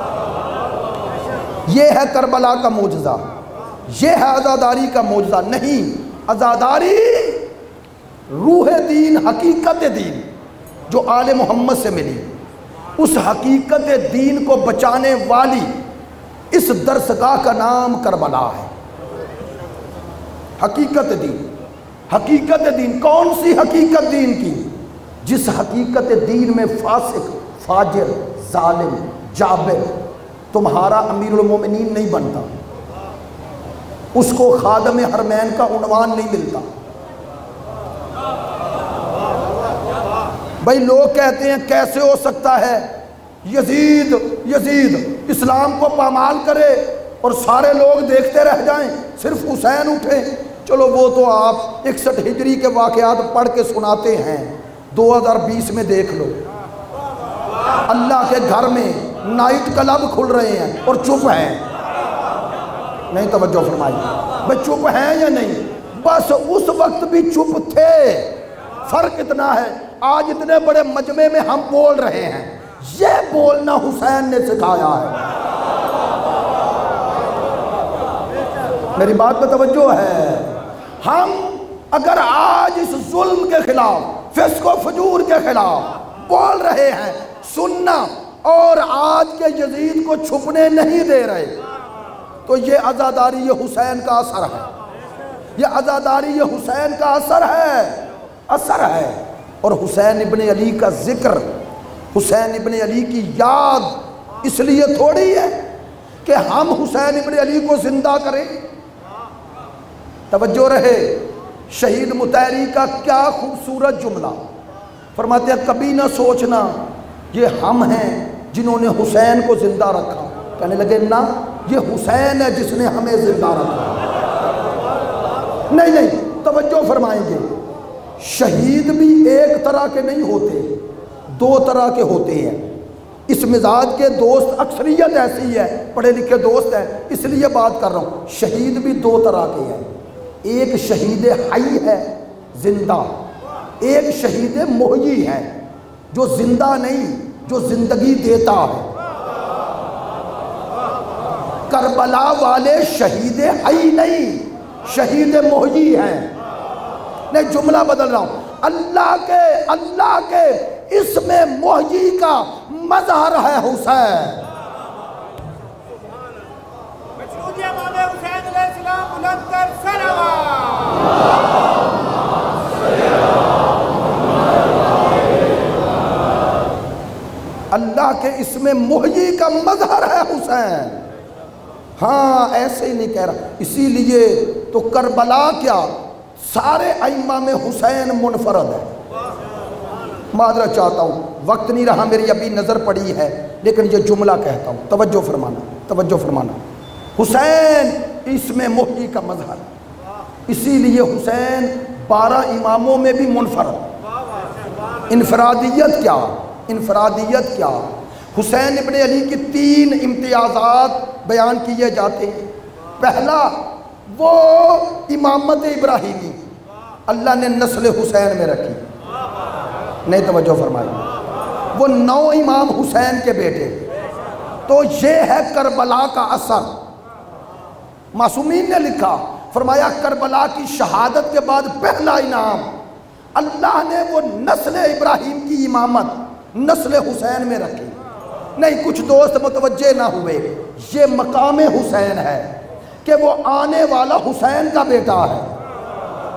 S2: یہ ہے کربلا کا معجزہ، یہ ہے عزاداری کا معجزہ. نہیں، عزاداری روح دین، حقیقت دین جو آل محمد سے ملی، اس حقیقت دین کو بچانے والی اس درسگاہ کا نام کربلا ہے. حقیقت دین، حقیقت دین. کون سی حقیقت دین کی؟ جس حقیقت دین میں فاسق، فاجر، ظالم، جابر تمہارا امیر المومنین نہیں بنتا، اس کو خادم حرمین کا عنوان نہیں ملتا. بھائی لوگ کہتے ہیں کیسے ہو سکتا ہے یزید یزید اسلام کو پامال کرے اور سارے لوگ دیکھتے رہ جائیں، صرف حسین اٹھے. چلو وہ تو آپ اکسٹھ ہجری کے واقعات پڑھ کے سناتے ہیں، دو ہزار بیس میں دیکھ لو اللہ کے گھر میں نائٹ کلب کھل رہے ہیں اور چپ ہیں. نہیں توجہ فرمائیے بھائی، چپ ہیں یا نہیں؟ بس اس وقت بھی چپ تھے. فرق اتنا ہے آج اتنے بڑے مجمع میں ہم بول رہے ہیں، یہ بولنا حسین نے سکھایا ہے. میری بات پہ توجہ ہے؟ ہم اگر آج اس ظلم کے خلاف، فسق و فجور کے خلاف بول رہے ہیں، سننا اور آج کے یزید کو چھپنے نہیں دے رہے، تو یہ عزاداری یہ حسین کا اثر ہے. یہ عزاداری یہ حسین کا اثر ہے اثر ہے اور حسین ابن علی کا ذکر، حسین ابن علی کی یاد اس لیے تھوڑی ہے کہ ہم حسین ابن علی کو زندہ کریں. توجہ رہے، شہید مطہری کا کیا خوبصورت جملہ فرماتے ہیں، کبھی نہ سوچنا یہ ہم ہیں جنہوں نے حسین کو زندہ رکھا. کہنے لگے نہ، یہ حسین ہے جس نے ہمیں زندہ رکھا. نہیں نہیں توجہ فرمائیں گے، شہید بھی ایک طرح کے نہیں ہوتے، دو طرح کے ہوتے ہیں. اس مزاج کے دوست اکثریت ایسی ہے، پڑھے لکھے دوست ہیں اس لیے بات کر رہا ہوں. شہید بھی دو طرح کے ہیں، ایک شہید حی ہے زندہ، ایک شہید محیی ہے جو زندہ نہیں، جو زندگی دیتا ہے. کربلا والے شہید حی نہیں، شہید محیی ہیں. نہیں جملہ بدل رہا ہوں، اللہ کے اللہ کے اس میں محیی کا مظہر ہے حسین. اللہ کے اس میں محیی کا مظہر ہے حسین. ہاں ایسے ہی نہیں کہہ رہا. اسی لیے تو کربلا کیا سارے ائمہ میں حسین منفرد ہے. معذرت چاہتا ہوں، وقت نہیں رہا، میری ابھی نظر پڑی ہے، لیکن یہ جملہ کہتا ہوں، توجہ فرمانا توجہ فرمانا. حسین اس میں محیی کا مظہر، اسی لیے حسین بارہ اماموں میں بھی منفرد. انفرادیت کیا انفرادیت کیا حسین ابن علی کی تین امتیازات بیان کیے جاتے ہیں. پہلا، وہ امامت ابراہیمی اللہ نے نسل حسین میں رکھی. نہیں توجہ فرمائی، وہ نو امام حسین کے بیٹے. تو یہ ہے کربلا کا اثر. معصومین نے لکھا، فرمایا کربلا کی شہادت کے بعد پہلا انعام اللہ نے وہ نسل ابراہیم کی امامت نسل حسین میں رکھی. نہیں کچھ دوست متوجہ نہ ہوئے، یہ مقام حسین ہے کہ وہ آنے والا حسین کا بیٹا ہے.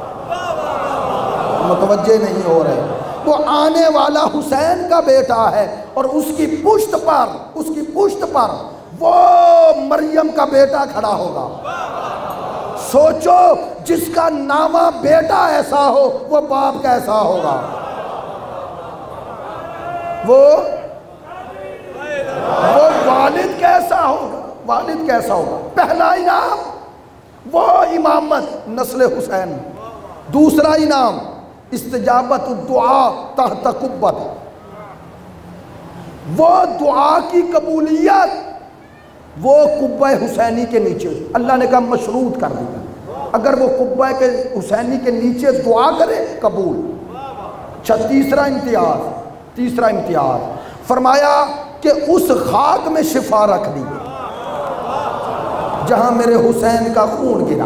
S2: متوجہ نہیں ہو رہے. وہ آنے والا حسین کا بیٹا ہے اور اس کی پشت پر اس کی پشت پر وہ مریم کا بیٹا کھڑا ہوگا. سوچو جس کا نامہ بیٹا ایسا ہو وہ باپ کیسا ہوگا. وہ وہ والد کیسا ہوگا والد کیسا ہوگا. پہلا انعام وہ امامت نسل حسین. دوسرا انعام استجابت الدعا تحت قبت. وہ دعا کی قبولیت وہ قبہ حسینی کے نیچے. اللہ نے کہا مشروط کر دیا, اگر وہ قبہ کے حسینی کے نیچے دعا کرے قبول. اچھا تیسرا امتیاز تیسرا امتیاز فرمایا کہ اس خاک میں شفا رکھ دی جہاں میرے حسین کا خون گرا.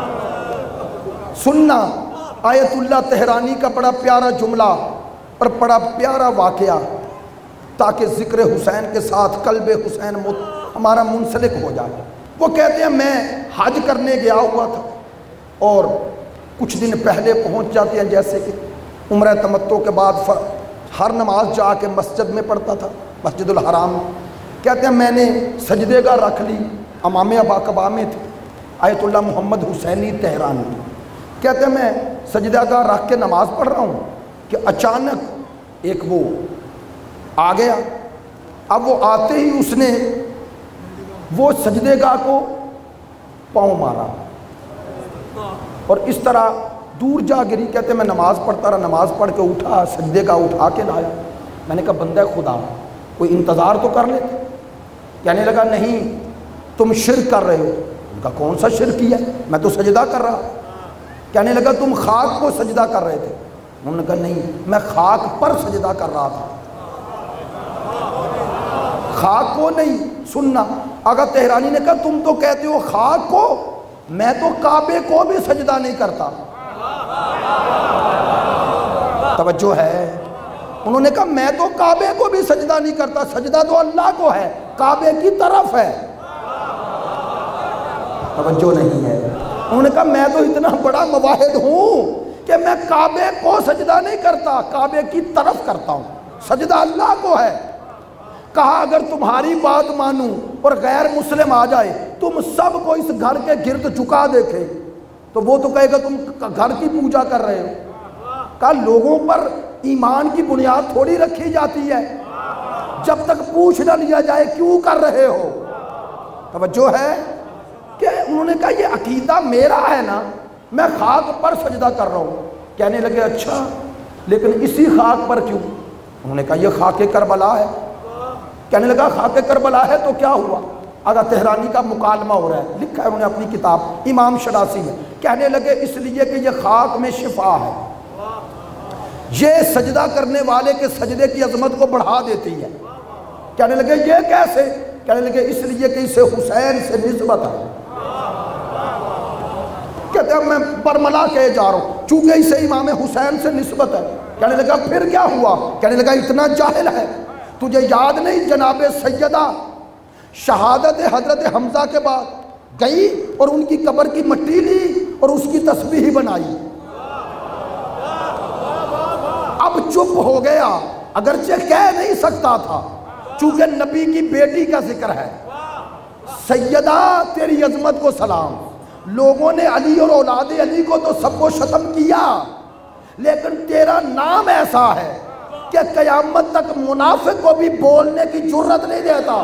S2: سننا آیت اللہ تہرانی کا بڑا پیارا جملہ اور بڑا پیارا واقعہ, تاکہ ذکر حسین کے ساتھ قلب حسین ہمارا منسلک ہو جائے. وہ کہتے ہیں میں حج کرنے گیا ہوا تھا اور کچھ دن پہلے پہنچ جاتے ہیں, جیسے کہ عمرہ تمتع کے بعد ہر نماز جا کے مسجد میں پڑھتا تھا, مسجد الحرام. کہتے ہیں میں نے سجدے گاہ رکھ لی, امام ابا کبا میں تھے آیت اللہ محمد حسینی تہرانی. کہتے ہیں میں سجدہ گاہ رکھ کے نماز پڑھ رہا ہوں کہ اچانک ایک وہ آ گیا. اب وہ آتے ہی اس نے وہ سجدے گاہ کو پاؤں مارا اور اس طرح دور جا گری. کہتے ہیں میں نماز پڑھتا رہا, نماز پڑھ کے اٹھا, سجدے کا اٹھا کے لایا. میں نے کہا بندہ خدا کوئی انتظار تو کر لیتے. کہنے لگا نہیں تم شرک کر رہے ہو. ان کا کون سا شرک کیا, میں تو سجدہ کر رہا. کہنے لگا تم خاک کو سجدہ کر رہے تھے. انہوں نے کہا نہیں میں خاک پر سجدہ کر رہا تھا, خاک کو نہیں. سننا اگر تہرانی نے کہا تم تو کہتے ہو خاک کو, میں تو کعبے کو بھی سجدہ نہیں کرتا. توجہ ہے. انہوں نے کہا میں تو کعبے کو بھی سجدہ نہیں کرتا, سجدہ تو اللہ کو ہے, کعبے کی طرف ہے. توجہ نہیں ہے. انہوں نے کہا میں تو اتنا بڑا مواحد ہوں کہ میں کعبے کو سجدہ نہیں کرتا, کعبے کی طرف کرتا ہوں, سجدہ اللہ کو ہے. کہا اگر تمہاری بات مانوں اور غیر مسلم آ جائے تم سب کو اس گھر کے گرد جھکا دیکھے تو وہ تو کہے گا تم گھر کی پوجا کر رہے ہو. کہا لوگوں پر ایمان کی بنیاد تھوڑی رکھی جاتی ہے, جب تک پوچھ نہ لیا جائے کیوں کر رہے ہو. توجہ ہے کہ انہوں نے کہا یہ عقیدہ میرا ہے نا, میں خاک پر سجدہ کر رہا ہوں. کہنے لگے اچھا لیکن اسی خاک پر کیوں. انہوں نے کہا یہ خاک کربلا ہے. کہنے لگا خاک کربلا ہے تو کیا ہوا. آگا تہرانی کا مکالمہ ہو رہا ہے, لکھا ہے انہوں نے اپنی کتاب امام شناسی میں. کہنے لگے اس لیے کہ یہ خاک میں شفا ہے, یہ سجدہ کرنے والے کے سجدے کی عظمت کو بڑھا دیتی ہے. کہنے لگے یہ کیسے. کہنے لگے اس لیے کہ اسے حسین سے نسبت ہے. کہتے ہیں میں برملا کہے جا رہا ہوں چونکہ اسے امام حسین سے نسبت ہے. کہنے لگا پھر کیا ہوا. کہنے لگا اتنا جاہل ہے, تجھے یاد نہیں جناب سیدہ شہادت حضرت حمزہ کے بعد گئی اور ان کی قبر کی مٹی لی اور اس کی تسبیح بنائی. اب چپ ہو گیا, اگرچہ کہہ نہیں سکتا تھا چونکہ نبی کی بیٹی کا ذکر ہے. سیدہ تیری عظمت کو سلام. لوگوں نے علی اور اولاد علی کو تو سب کو ختم کیا, لیکن تیرا نام ایسا ہے کہ قیامت تک منافق کو بھی بولنے کی جرت نہیں دیتا.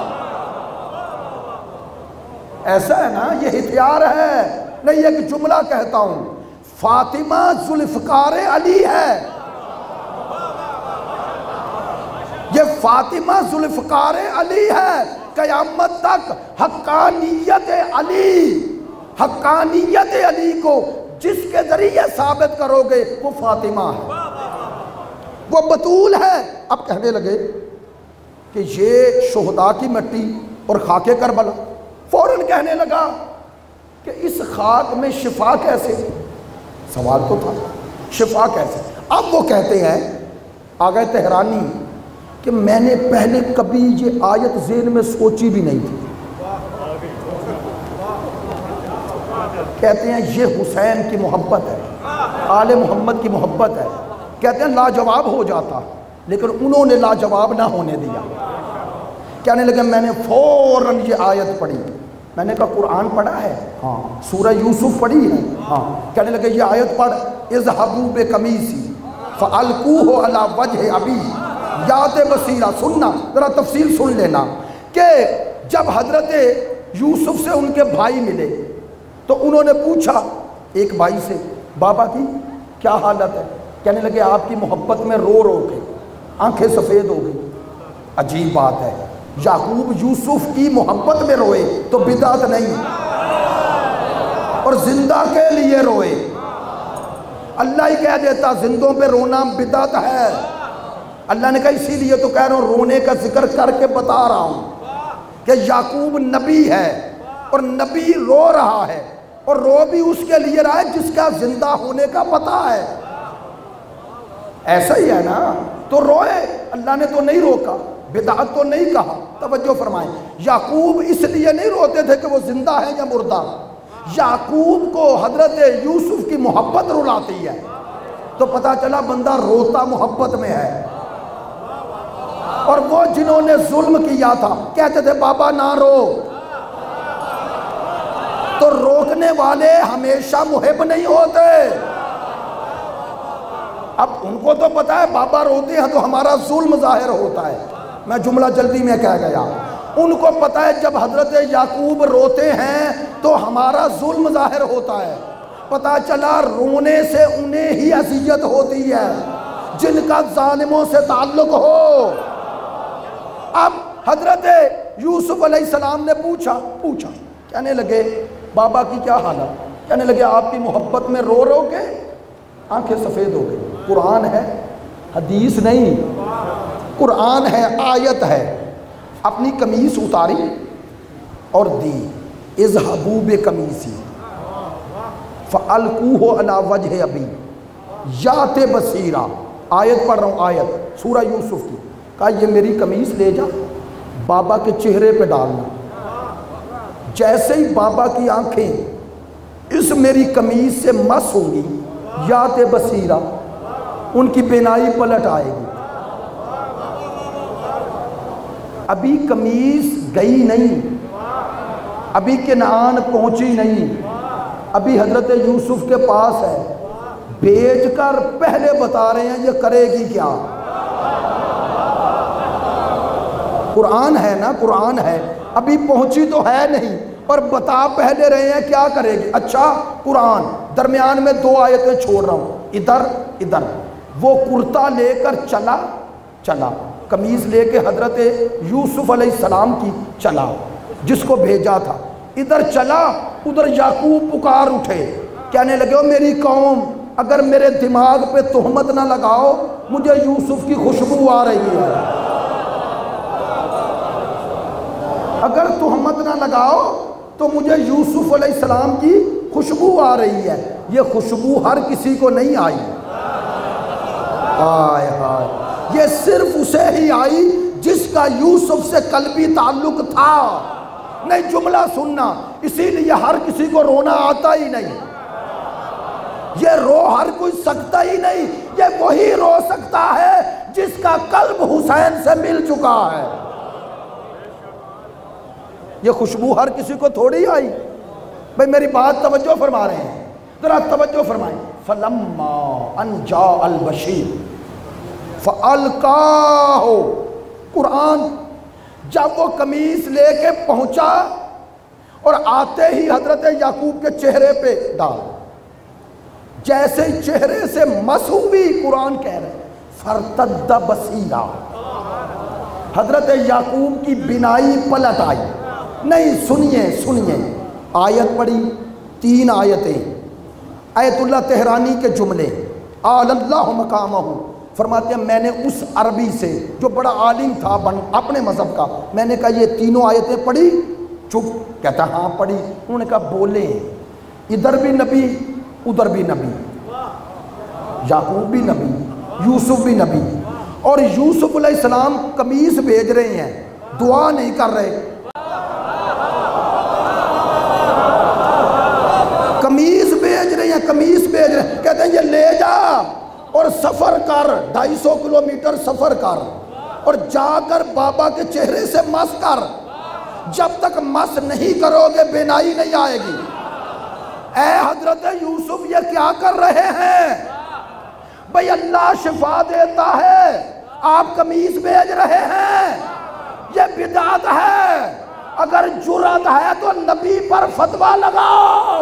S2: ایسا ہے نا, یہ ہتھیار ہے. نہیں ایک جملہ کہتا ہوں, فاطمہ ذوالفقار علی ہے. یہ فاطمہ ذوالفقار علی ہے. قیامت تک حقانیت علی حقانیت علی کو جس کے ذریعے ثابت کرو گے وہ فاطمہ ہے, وہ بطول ہے. اب کہنے لگے کہ یہ شہداء کی مٹی اور خاک کربلا. فوراً کہنے لگا کہ اس خاک میں شفا کیسے. سوال تو تھا شفا کیسے. اب وہ کہتے ہیں آگے تہرانی کہ میں نے پہلے کبھی یہ آیت ذہن میں سوچی بھی نہیں تھی. کہتے ہیں یہ حسین کی محبت ہے, آل محمد کی محبت ہے. کہتے ہیں لاجواب ہو جاتا، لیکن انہوں نے لاجواب نہ ہونے دیا۔ کہنے لگے میں نے فوراً یہ آیت پڑھی۔ میں نے کہا قرآن پڑھا ہے؟ ہاں۔ سورہ یوسف پڑھی ہے؟ ہاں۔ کہنے لگے یہ آیت پڑھ، اذهبوا بقمیصی فالقوہ علی وجہ ابی یات بصیرہ۔ سننا ذرا تفصیل سن لینا کہ جب حضرت یوسف سے ان کے بھائی ملے تو انہوں نے پوچھا ایک بھائی سے، بابا کی کیا حالت ہے؟ کہنے لگے آپ کی محبت میں رو رو کے آنکھیں سفید ہو گئی۔ عجیب بات ہے، یعقوب یوسف کی محبت میں روئے تو بدعت نہیں، اور زندہ کے لیے روئے۔ اللہ ہی کہہ دیتا زندوں پہ رونا بدعت ہے۔ اللہ نے کہا اسی لیے تو کہہ رہا ہوں، رونے کا ذکر کر کے بتا رہا ہوں کہ یعقوب نبی ہے اور نبی رو رہا ہے، اور رو بھی اس کے لیے رہا ہے جس کا زندہ ہونے کا پتہ ہے۔ ایسا ہی ہے نا، تو روئے، اللہ نے تو نہیں روکا، بدعت تو نہیں کہا۔ توجہ فرمائیں، یعقوب اس لیے نہیں روتے تھے کہ وہ زندہ ہے یا مردہ، یعقوب کو حضرت یوسف کی محبت رلاتی ہے، تو پتہ چلا بندہ روتا محبت میں ہے۔ اور وہ جنہوں نے ظلم کیا تھا کہتے تھے بابا نہ رو، تو روکنے والے ہمیشہ محب نہیں ہوتے۔ اب ان کو تو پتہ ہے بابا روتے ہیں تو ہمارا ظلم ظاہر ہوتا ہے، میں جملہ جلدی میں کہہ گیا، ان کو پتہ ہے جب حضرت یعقوب روتے ہیں تو ہمارا ظلم ظاہر ہوتا ہے۔ پتہ چلا رونے سے انہیں ہی اذیت ہوتی ہے جن کا ظالموں سے تعلق ہو۔ اب حضرت یوسف علیہ السلام نے پوچھا پوچھا کہنے لگے بابا کی کیا حالت؟ کہنے لگے آپ کی محبت میں رو رو کے آنکھیں سفید ہو گئی۔ قرآن ہے، حدیث نہیں، قرآن ہے، آیت ہے۔ اپنی قمیص اتاری اور دی، اذهبوا بقمیصی فالقوہ علی وجہ ابی یات بصیرہ۔ آیت پڑھ رہا ہوں، آیت سورہ یوسف کی۔ کہا یہ میری قمیص لے جا، بابا کے چہرے پہ ڈالنا۔ جیسے ہی بابا کی آنکھیں اس میری قمیص سے مس ہوں گی، یات بصیرہ، ان کی بینائی پلٹ آئے گی۔ ابھی قمیص گئی نہیں، ابھی کنعان پہنچی نہیں، ابھی حضرت یوسف کے پاس ہے، بھیج کر پہلے بتا رہے ہیں یہ کرے گی کیا۔ قرآن ہے نا، قرآن ہے، ابھی پہنچی تو ہے نہیں، پر بتا پہلے رہے ہیں کیا کرے گی۔ اچھا قرآن، درمیان میں دو آیتیں چھوڑ رہا ہوں، ادھر ادھر۔ وہ کرتا لے کر چلا چلا قمیض لے کے حضرت یوسف علیہ السلام کی چلا، جس کو بھیجا تھا، ادھر چلا، ادھر یعقوب پکار اٹھے، کہنے لگے او میری قوم، اگر میرے دماغ پہ تہمت نہ لگاؤ، مجھے یوسف کی خوشبو آ رہی ہے۔ اگر تہمت نہ لگاؤ تو مجھے یوسف علیہ السلام کی خوشبو آ رہی ہے۔ یہ خوشبو ہر کسی کو نہیں آئی، آئے ہائے، یہ صرف اسے ہی آئی جس کا یوسف سے قلبی تعلق تھا۔ نہیں، جملہ سننا، اسی لیے ہر کسی کو رونا آتا ہی نہیں، یہ رو ہر کوئی سکتا ہی نہیں، یہ وہی رو سکتا ہے جس کا قلب حسین سے مل چکا ہے۔ یہ خوشبو ہر کسی کو تھوڑی آئی۔ بھئی میری بات توجہ فرما رہے ہیں، ذرا توجہ فرمائیں۔ فلما ان جاء البشیر فالقاہ، قرآن، جب وہ قمیص لے کے پہنچا اور آتے ہی حضرت یعقوب کے چہرے پہ ڈال، جیسے چہرے سے مس ہوئی، قرآن کہہ رہے فرتد بصیرہ، حضرت یعقوب کی بینائی پلٹ آئی۔ نہیں، سنیے سنیے، آیت پڑھی، تین آیتیں، آیت اللہ تہرانی کے جملے، آل اللہ مقامہ، فرماتے ہیں میں نے اس عربی سے جو بڑا عالم تھا اپنے مذہب کا، میں نے کہا یہ تینوں آیتیں پڑھی؟ چپ، کہتا ہاں پڑھی۔ انہوں نے کہا بولے، ادھر بھی نبی ادھر بھی نبی، یعقوب بھی نبی، یوسف بھی نبی، اور یوسف علیہ السلام قمیص بھیج رہے ہیں، دعا نہیں کر رہے، قمیص بھیج رہے ہیں، قمیص بھیج رہے ہیں، کہتے ہیں یہ لے جا، اور سفر کر، ڈھائی سو کلو میٹر سفر کر اور جا کر بابا کے چہرے سے مس کر. جب تک مس نہیں کرو گے بینائی نہیں آئے گی. اے حضرت یوسف یہ کیا کر رہے ہیں بھئی؟ اللہ شفا دیتا ہے، آپ قمیص بھیج رہے ہیں، یہ بدعت ہے. اگر جرأت ہے تو نبی پر فتویٰ لگاؤ.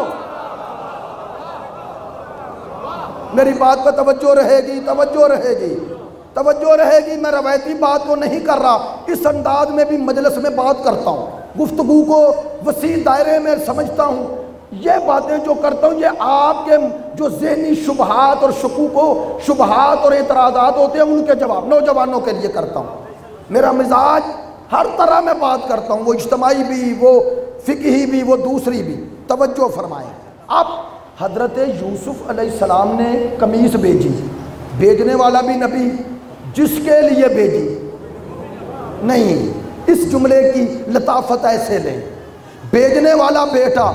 S2: میری بات پہ توجہ رہے گی، توجہ رہے گی، توجہ رہے گی. میں روایتی بات کو نہیں کر رہا، اس انداز میں بھی مجلس میں بات کرتا ہوں، گفتگو کو وسیع دائرے میں سمجھتا ہوں. یہ باتیں جو کرتا ہوں یہ آپ کے جو ذہنی شبہات اور شکوک و شبہات اور اعتراضات ہوتے ہیں ان کے جواب نوجوانوں کے لیے کرتا ہوں. میرا مزاج ہر طرح میں بات کرتا ہوں، وہ اجتماعی بھی، وہ فقہی بھی، وہ دوسری بھی. توجہ فرمائیں. اب حضرت یوسف علیہ السلام نے قمیص بھیجی، بھیجنے والا بھی نبی، جس کے لیے بھیجی نہیں. اس جملے کی لطافت ایسے لیں، بھیجنے والا بیٹا،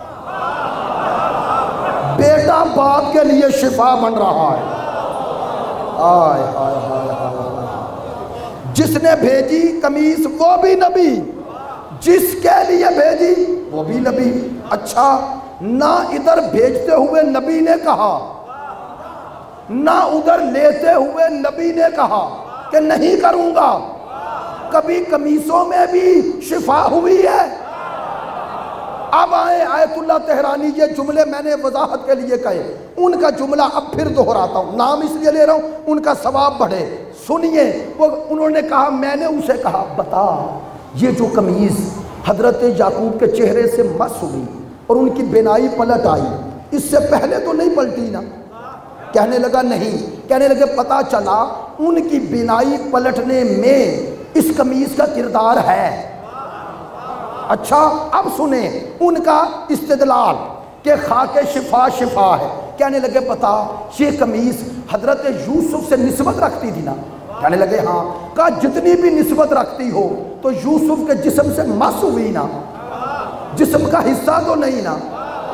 S2: بیٹا باپ کے لیے شفا بن رہا ہے. آئے آئے آئے آئے. جس نے بھیجی قمیص وہ بھی نبی، جس کے لیے بھیجی وہ بھی نبی. اچھا، نہ ادھر بھیجتے ہوئے نبی نے کہا نہ ادھر لیتے ہوئے نبی نے کہا کہ نہیں کروں گا. کبھی قمیصوں میں بھی شفا ہوئی ہے. اب آئے آیت اللہ تہرانی، یہ جملے میں نے وضاحت کے لیے کہے، ان کا جملہ اب پھر دہراتا ہوں، نام اس لیے لے رہا ہوں ان کا ثواب بڑھے. سنیے، وہ انہوں نے کہا، میں نے اسے کہا بتا یہ جو قمیص حضرت یعقوب کے چہرے سے مس ہوئی اور ان کی بینائی پلٹ آئی، اس سے پہلے تو نہیں پلٹی نا؟ کہنے لگا نہیں. کہنے لگے پتہ چلا ان کی بینائی پلٹنے میں اس قمیص کا کردار ہے. اچھا، اب سنیں ان کا استدلال کہ خاک شفا شفا ہے. کہنے لگے پتا یہ قمیص حضرت یوسف سے نسبت رکھتی تھی نا؟ کہنے لگے ہاں. کہا جتنی بھی نسبت رکھتی ہو تو یوسف کے جسم سے مس ہوئی نا، جسم کا حصہ تو نہیں نا،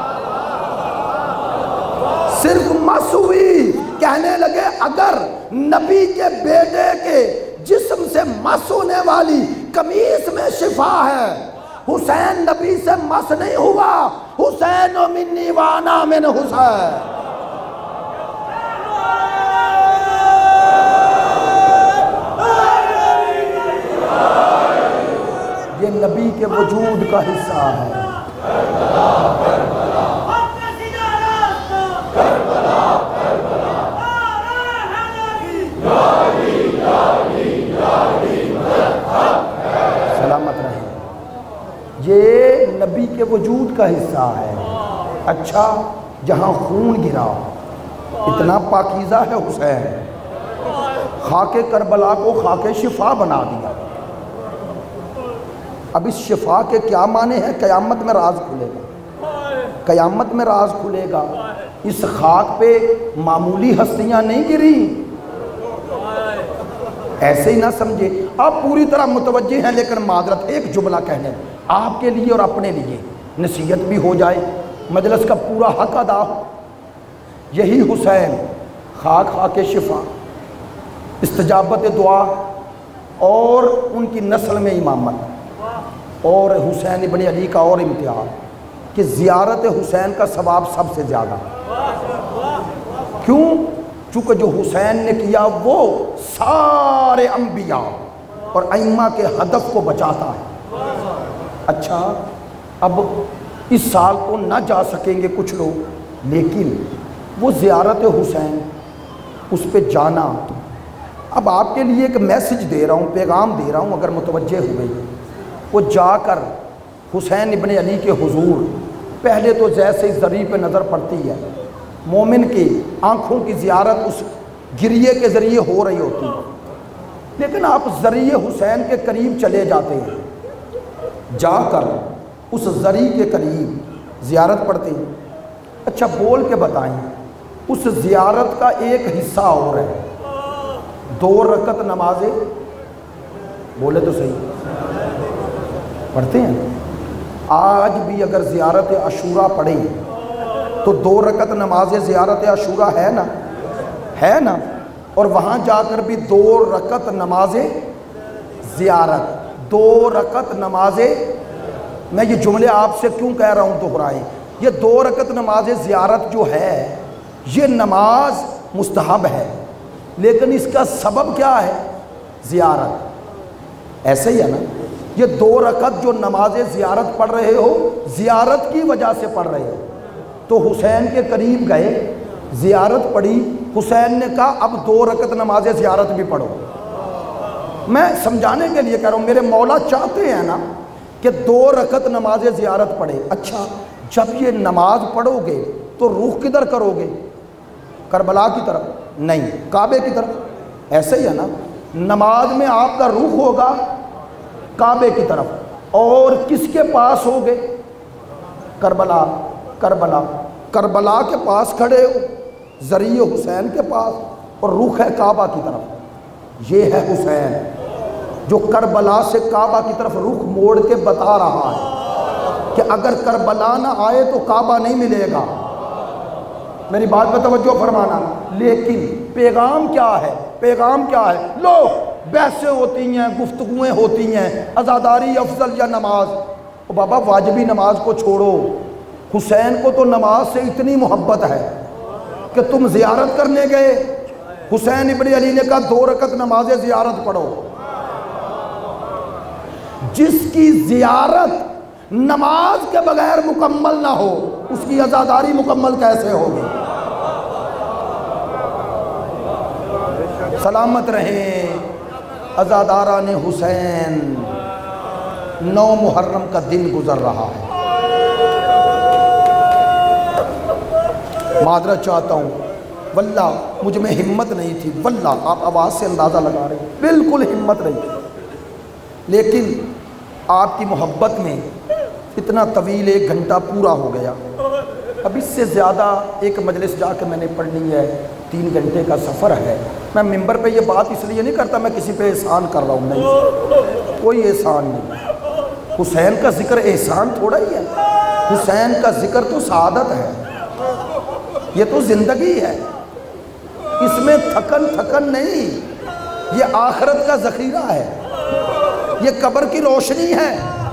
S2: صرف مس ہوئی. کہنے لگے اگر نبی کے بیٹے کے جسم سے مس ہونے والی قمیص میں شفا ہے، حسین نبی سے مس نہیں ہوا، حسین منی وانا من حسین. یہ نبی کے وجود کا حصہ ہے. سلامت رہے. یہ نبی کے وجود کا حصہ ہے. اچھا، جہاں خون گرا اتنا پاکیزہ ہے حسین، خاک کربلا کو خاک شفا بنا دیا. اب اس شفا کے کیا معنی ہیں؟ قیامت میں راز کھلے گا، قیامت میں راز کھلے گا. اس خاک پہ معمولی ہستیاں نہیں گری، ایسے ہی نہ سمجھے. آپ پوری طرح متوجہ ہیں، لیکن معذرت ایک جملہ کہنے آپ کے لیے اور اپنے لیے، نصیحت بھی ہو جائے، مجلس کا پورا حق ادا ہو. یہی حسین خاک خاک شفا، استجابت دعا اور ان کی نسل میں امامت. اور حسین ابن علی کا اور امتیاز کہ زیارت حسین کا ثواب سب سے زیادہ. کیوں؟ چونکہ جو حسین نے کیا وہ سارے انبیاء اور ائمہ کے ہدف کو بچاتا ہے. اچھا، اب اس سال کو نہ جا سکیں گے کچھ لوگ، لیکن وہ زیارت حسین اس پہ جانا. اب آپ کے لیے ایک میسج دے رہا ہوں، پیغام دے رہا ہوں، اگر متوجہ ہوئے، وہ جا کر حسین ابن علی کے حضور، پہلے تو جیسے ذریعے پہ نظر پڑتی ہے، مومن کی آنکھوں کی زیارت اس گریے کے ذریعے ہو رہی ہوتی ہے، لیکن آپ ذریعے حسین کے قریب چلے جاتے ہیں، جا کر اس ذریعے کے قریب زیارت پڑھتے ہیں. اچھا، بول کے بتائیں، اس زیارت کا ایک حصہ اور ہے، دو رکعت نمازیں، بولے تو صحیح پڑھتے ہیں. آج بھی اگر زیارت عاشورہ پڑھیں تو دو رکعت نماز زیارت عاشورہ ہے نا؟ ہے نا، اور وہاں جا کر بھی دو رکعت نماز زیارت، دو رکعت نماز، میں یہ جملے آپ سے کیوں کہہ رہا ہوں دہرائیں، یہ دو رکعت نماز زیارت جو ہے یہ نماز مستحب ہے، لیکن اس کا سبب کیا ہے؟ زیارت۔ ایسے ہی ہے نا، یہ دو رکعت جو نماز زیارت پڑھ رہے ہو زیارت کی وجہ سے پڑھ رہے ہو، تو حسین کے قریب گئے، زیارت پڑھی، حسین نے کہا اب دو رکعت نماز زیارت بھی پڑھو۔ میں سمجھانے کے لیے کہہ رہا ہوں، میرے مولا چاہتے ہیں نا کہ دو رکعت نماز زیارت پڑھے۔ اچھا، جب یہ نماز پڑھو گے تو رخ کدھر کرو گے؟ کربلا کی طرف نہیں، کعبے کی طرف۔ ایسے ہی ہے نا، نماز میں آپ کا رخ ہوگا کعبے کی طرف، اور کس کے پاس ہوگے؟ کربلا، کربلا کربلا کے پاس کھڑے ہو، ذریعہ حسین کے پاس، اور رخ ہے کعبہ کی طرف۔ یہ ہے حسین جو کربلا سے کعبہ کی طرف رخ موڑ کے بتا رہا ہے کہ اگر کربلا نہ آئے تو کعبہ نہیں ملے گا۔ میری بات پہ توجہ فرمانا۔ لیکن پیغام کیا ہے؟ پیغام کیا ہے؟ لو بحثیں ہوتی ہیں، گفتگویں ہوتی ہیں، عزاداری افضل یا نماز۔ او بابا واجبی نماز کو چھوڑو، حسین کو تو نماز سے اتنی محبت ہے کہ تم زیارت کرنے گئے، حسین ابن علی نے کہا دو رکعت نماز زیارت پڑھو۔ جس کی زیارت نماز کے بغیر مکمل نہ ہو اس کی عزاداری مکمل کیسے ہوگی؟ سلامت رہیں عزاداران حسین، نو محرم کا دن گزر رہا ہے۔ معذرت چاہتا ہوں، واللہ مجھ میں ہمت نہیں تھی، واللہ آپ آواز سے اندازہ لگا رہے ہیں، بالکل ہمت نہیں تھی، لیکن آپ کی محبت میں اتنا طویل ایک گھنٹہ پورا ہو گیا۔ اب اس سے زیادہ ایک مجلس جا کے میں نے پڑھنی ہے، تین گھنٹے کا سفر ہے۔ میں ممبر پہ یہ بات اس لیے نہیں کرتا میں کسی پہ احسان کر رہا ہوں، نہیں، کوئی احسان نہیں۔ حسین کا ذکر احسان تھوڑا ہی ہے، حسین کا ذکر تو سعادت ہے، یہ تو زندگی ہے، اس میں تھکن تھکن نہیں، یہ آخرت کا ذخیرہ ہے، یہ قبر کی روشنی ہے۔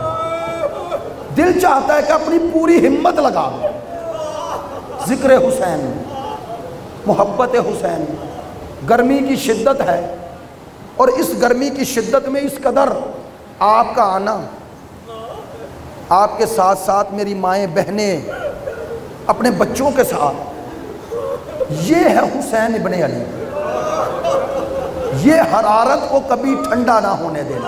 S2: دل چاہتا ہے کہ اپنی پوری ہمت لگا ذکر حسین، محبت حسین۔ گرمی کی شدت ہے، اور اس گرمی کی شدت میں اس قدر آپ کا آنا، آپ کے ساتھ ساتھ میری مائیں بہنیں اپنے بچوں کے ساتھ، یہ ہے حسین ابن علی۔ یہ حرارت کو کبھی ٹھنڈا نہ ہونے دینا۔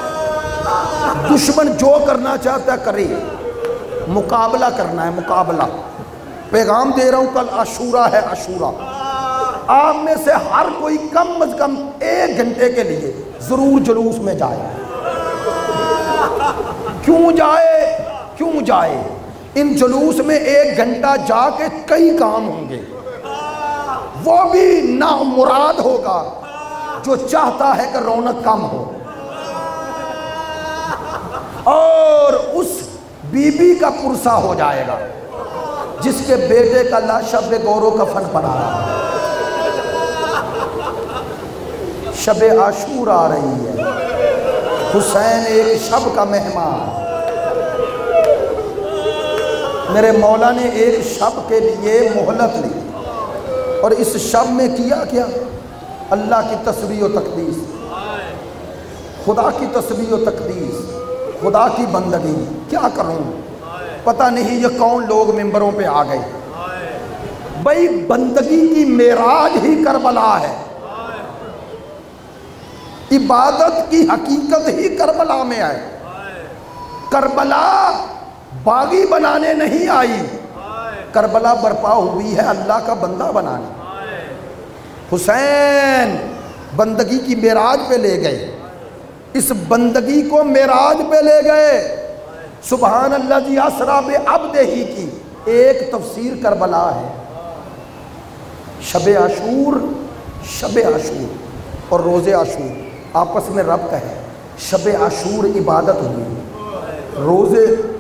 S2: دشمن جو کرنا چاہتا ہے کرے، مقابلہ کرنا ہے، مقابلہ۔ پیغام دے رہا ہوں، کل عاشورہ ہے، عاشورہ آپ میں سے ہر کوئی کم از کم ایک گھنٹے کے لیے ضرور جلوس میں جائے۔ کیوں جائے؟ کیوں جائے؟ ان جلوس میں ایک گھنٹہ جا کے کئی کام ہوں گے، وہ بھی نامراد ہوگا جو چاہتا ہے کہ رونق کم ہو، اور اس بی بی کا پرسہ ہو جائے گا جس کے بیٹے کا لا شب گورو کفن پڑا رہا۔ شب عاشور آ رہی ہے، حسین ایک شب کا مہمان۔ میرے مولا نے ایک شب کے لیے مہلت لی، اور اس شب میں کیا کیا؟ اللہ کی تسبیح و تقدیس، خدا کی تسبیح و تقدیس، خدا کی بندگی۔ کیا کروں، پتہ نہیں یہ کون لوگ ممبروں پہ آ گئے۔ بھئی بندگی کی معراج ہی کربلا ہے، عبادت کی حقیقت ہی کربلا میں ہے۔ کربلا باغی بنانے نہیں آئی، کربلا برپا ہوئی ہے اللہ کا بندہ بنانے۔ حسین بندگی کی معراج پہ لے گئے، اس بندگی کو معراج پہ لے گئے۔ سبحان اللہ جی اسریٰ بعبدہ کی ایک تفسیر کربلا ہے۔ شب عاشور، شب عاشور اور روز عاشور آپس میں ربط ہے۔ شب عاشور عبادت ہوئی، روز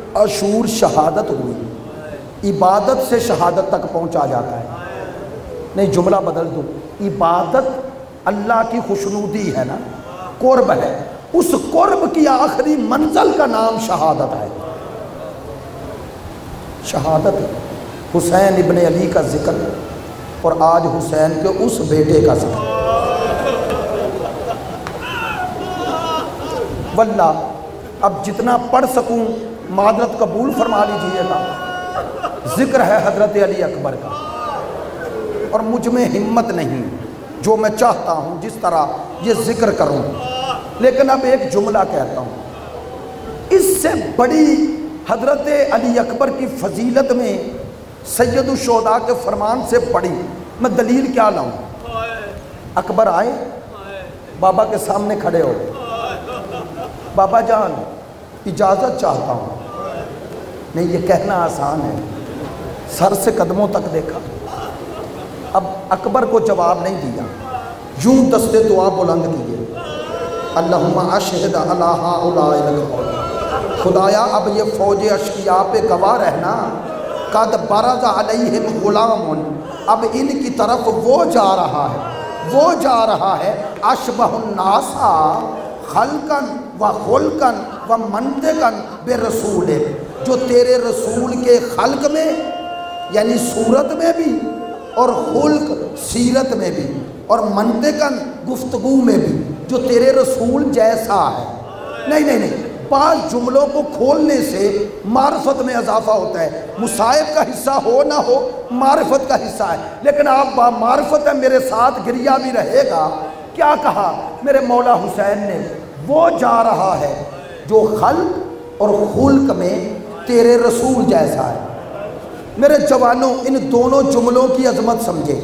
S2: عاشور شہادت ہوئی۔ عبادت سے شہادت تک پہنچا جاتا ہے، نہیں جملہ بدل دوں، عبادت اللہ کی خوشنودی ہے نا، قرب ہے، اس قرب کی آخری منزل کا نام شہادت ہے۔ شہادت حسین ابن علی کا ذکر اور آج حسین کے اس بیٹے کا ذکر۔ واللہ اب جتنا پڑھ سکوں معذرت قبول فرما لیجیے گا، ذکر ہے حضرت علی اکبر کا اور مجھ میں ہمت نہیں جو میں چاہتا ہوں جس طرح یہ ذکر کروں، لیکن اب ایک جملہ کہتا ہوں۔ اس سے بڑی حضرت علی اکبر کی فضیلت میں سید الشہداء کے فرمان سے بڑی میں دلیل کیا لاؤں؟ اکبر آئے، بابا کے سامنے کھڑے ہو، بابا جان اجازت چاہتا ہوں۔ نہیں یہ کہنا آسان ہے، سر سے قدموں تک دیکھا، اب اکبر کو جواب نہیں دیا، یوں دستے دعا بلند کیے، اللہم اشہد علی ہؤلاء القوم، خدایا اب یہ فوج اشقیاء پہ گواہ رہنا، قد برز علیہم غلام، اب ان کی طرف وہ جا رہا ہے، وہ جا رہا ہے اشبہ الناس خلقاً و خلقاً و منطقاً بے رسول، جو تیرے رسول کے خلق میں یعنی صورت میں بھی اور خلق سیرت میں بھی اور منطقاً گفتگو میں بھی جو تیرے رسول جیسا ہے۔ نہیں نہیں نہیں، بعض جملوں کو کھولنے سے معرفت میں اضافہ ہوتا ہے، مصائب کا حصہ ہو نہ ہو معرفت کا حصہ ہے، لیکن آپ با معرفت ہے میرے ساتھ گریا بھی رہے گا۔ کیا کہا میرے مولا حسین نے؟ وہ جا رہا ہے جو خلق اور خلق میں تیرے رسول جیسا ہے۔ میرے جوانوں ان دونوں جملوں کی عظمت سمجھے،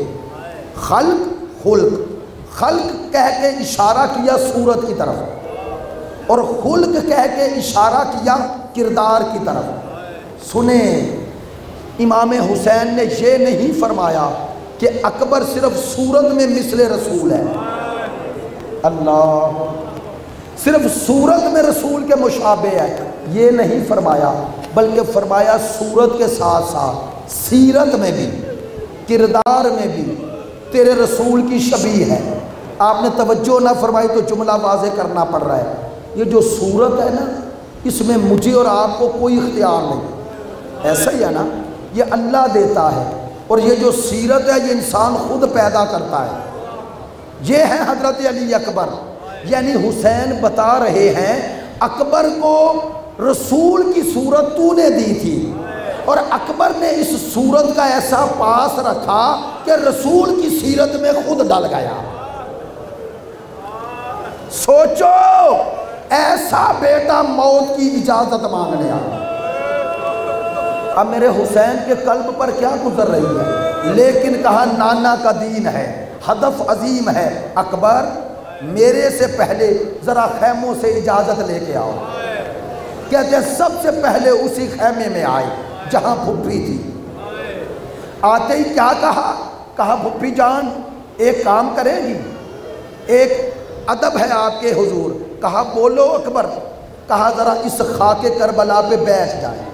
S2: خلق خلق، خلق کہہ کے اشارہ کیا صورت کی طرف اور خلق کہہ کے اشارہ کیا کردار کی طرف۔ سنیں امام حسین نے یہ نہیں فرمایا کہ اکبر صرف صورت میں مثل رسول ہے، اللہ صرف صورت میں رسول کے مشابہ ہے، یہ نہیں فرمایا، بلکہ فرمایا صورت کے ساتھ ساتھ سیرت میں بھی کردار میں بھی تیرے رسول کی شبیہ ہے۔ آپ نے توجہ نہ فرمائی تو جملہ واضح کرنا پڑ رہا ہے، یہ جو صورت ہے نا اس میں مجھے اور آپ کو کوئی اختیار نہیں، ایسا ہی ہے نا، یہ اللہ دیتا ہے، اور یہ جو سیرت ہے یہ انسان خود پیدا کرتا ہے۔ یہ ہے حضرت علی اکبر، یعنی حسین بتا رہے ہیں اکبر کو رسول کی صورت تو نے دی تھی اور اکبر نے اس صورت کا ایسا پاس رکھا کہ رسول کی سیرت میں خود ڈل گیا۔ سوچو ایسا بیٹا موت کی اجازت مانگنے آیا۔ اب میرے حسین کے قلب پر کیا گزر رہی ہے، لیکن کہا نانا کا دین ہے، ہدف عظیم ہے، اکبر میرے سے پہلے ذرا خیموں سے اجازت لے کے آؤ۔ کہتے ہیں سب سے پہلے اسی خیمے میں آئے جہاں پھپھی تھی۔ آتے ہی کیا کہا؟ کہا پھپھی جان ایک کام کرے گی، ایک ادب ہے آپ کے حضور۔ کہا بولو اکبر۔ کہا ذرا اس خاک کربلا پہ بیٹھ جائے۔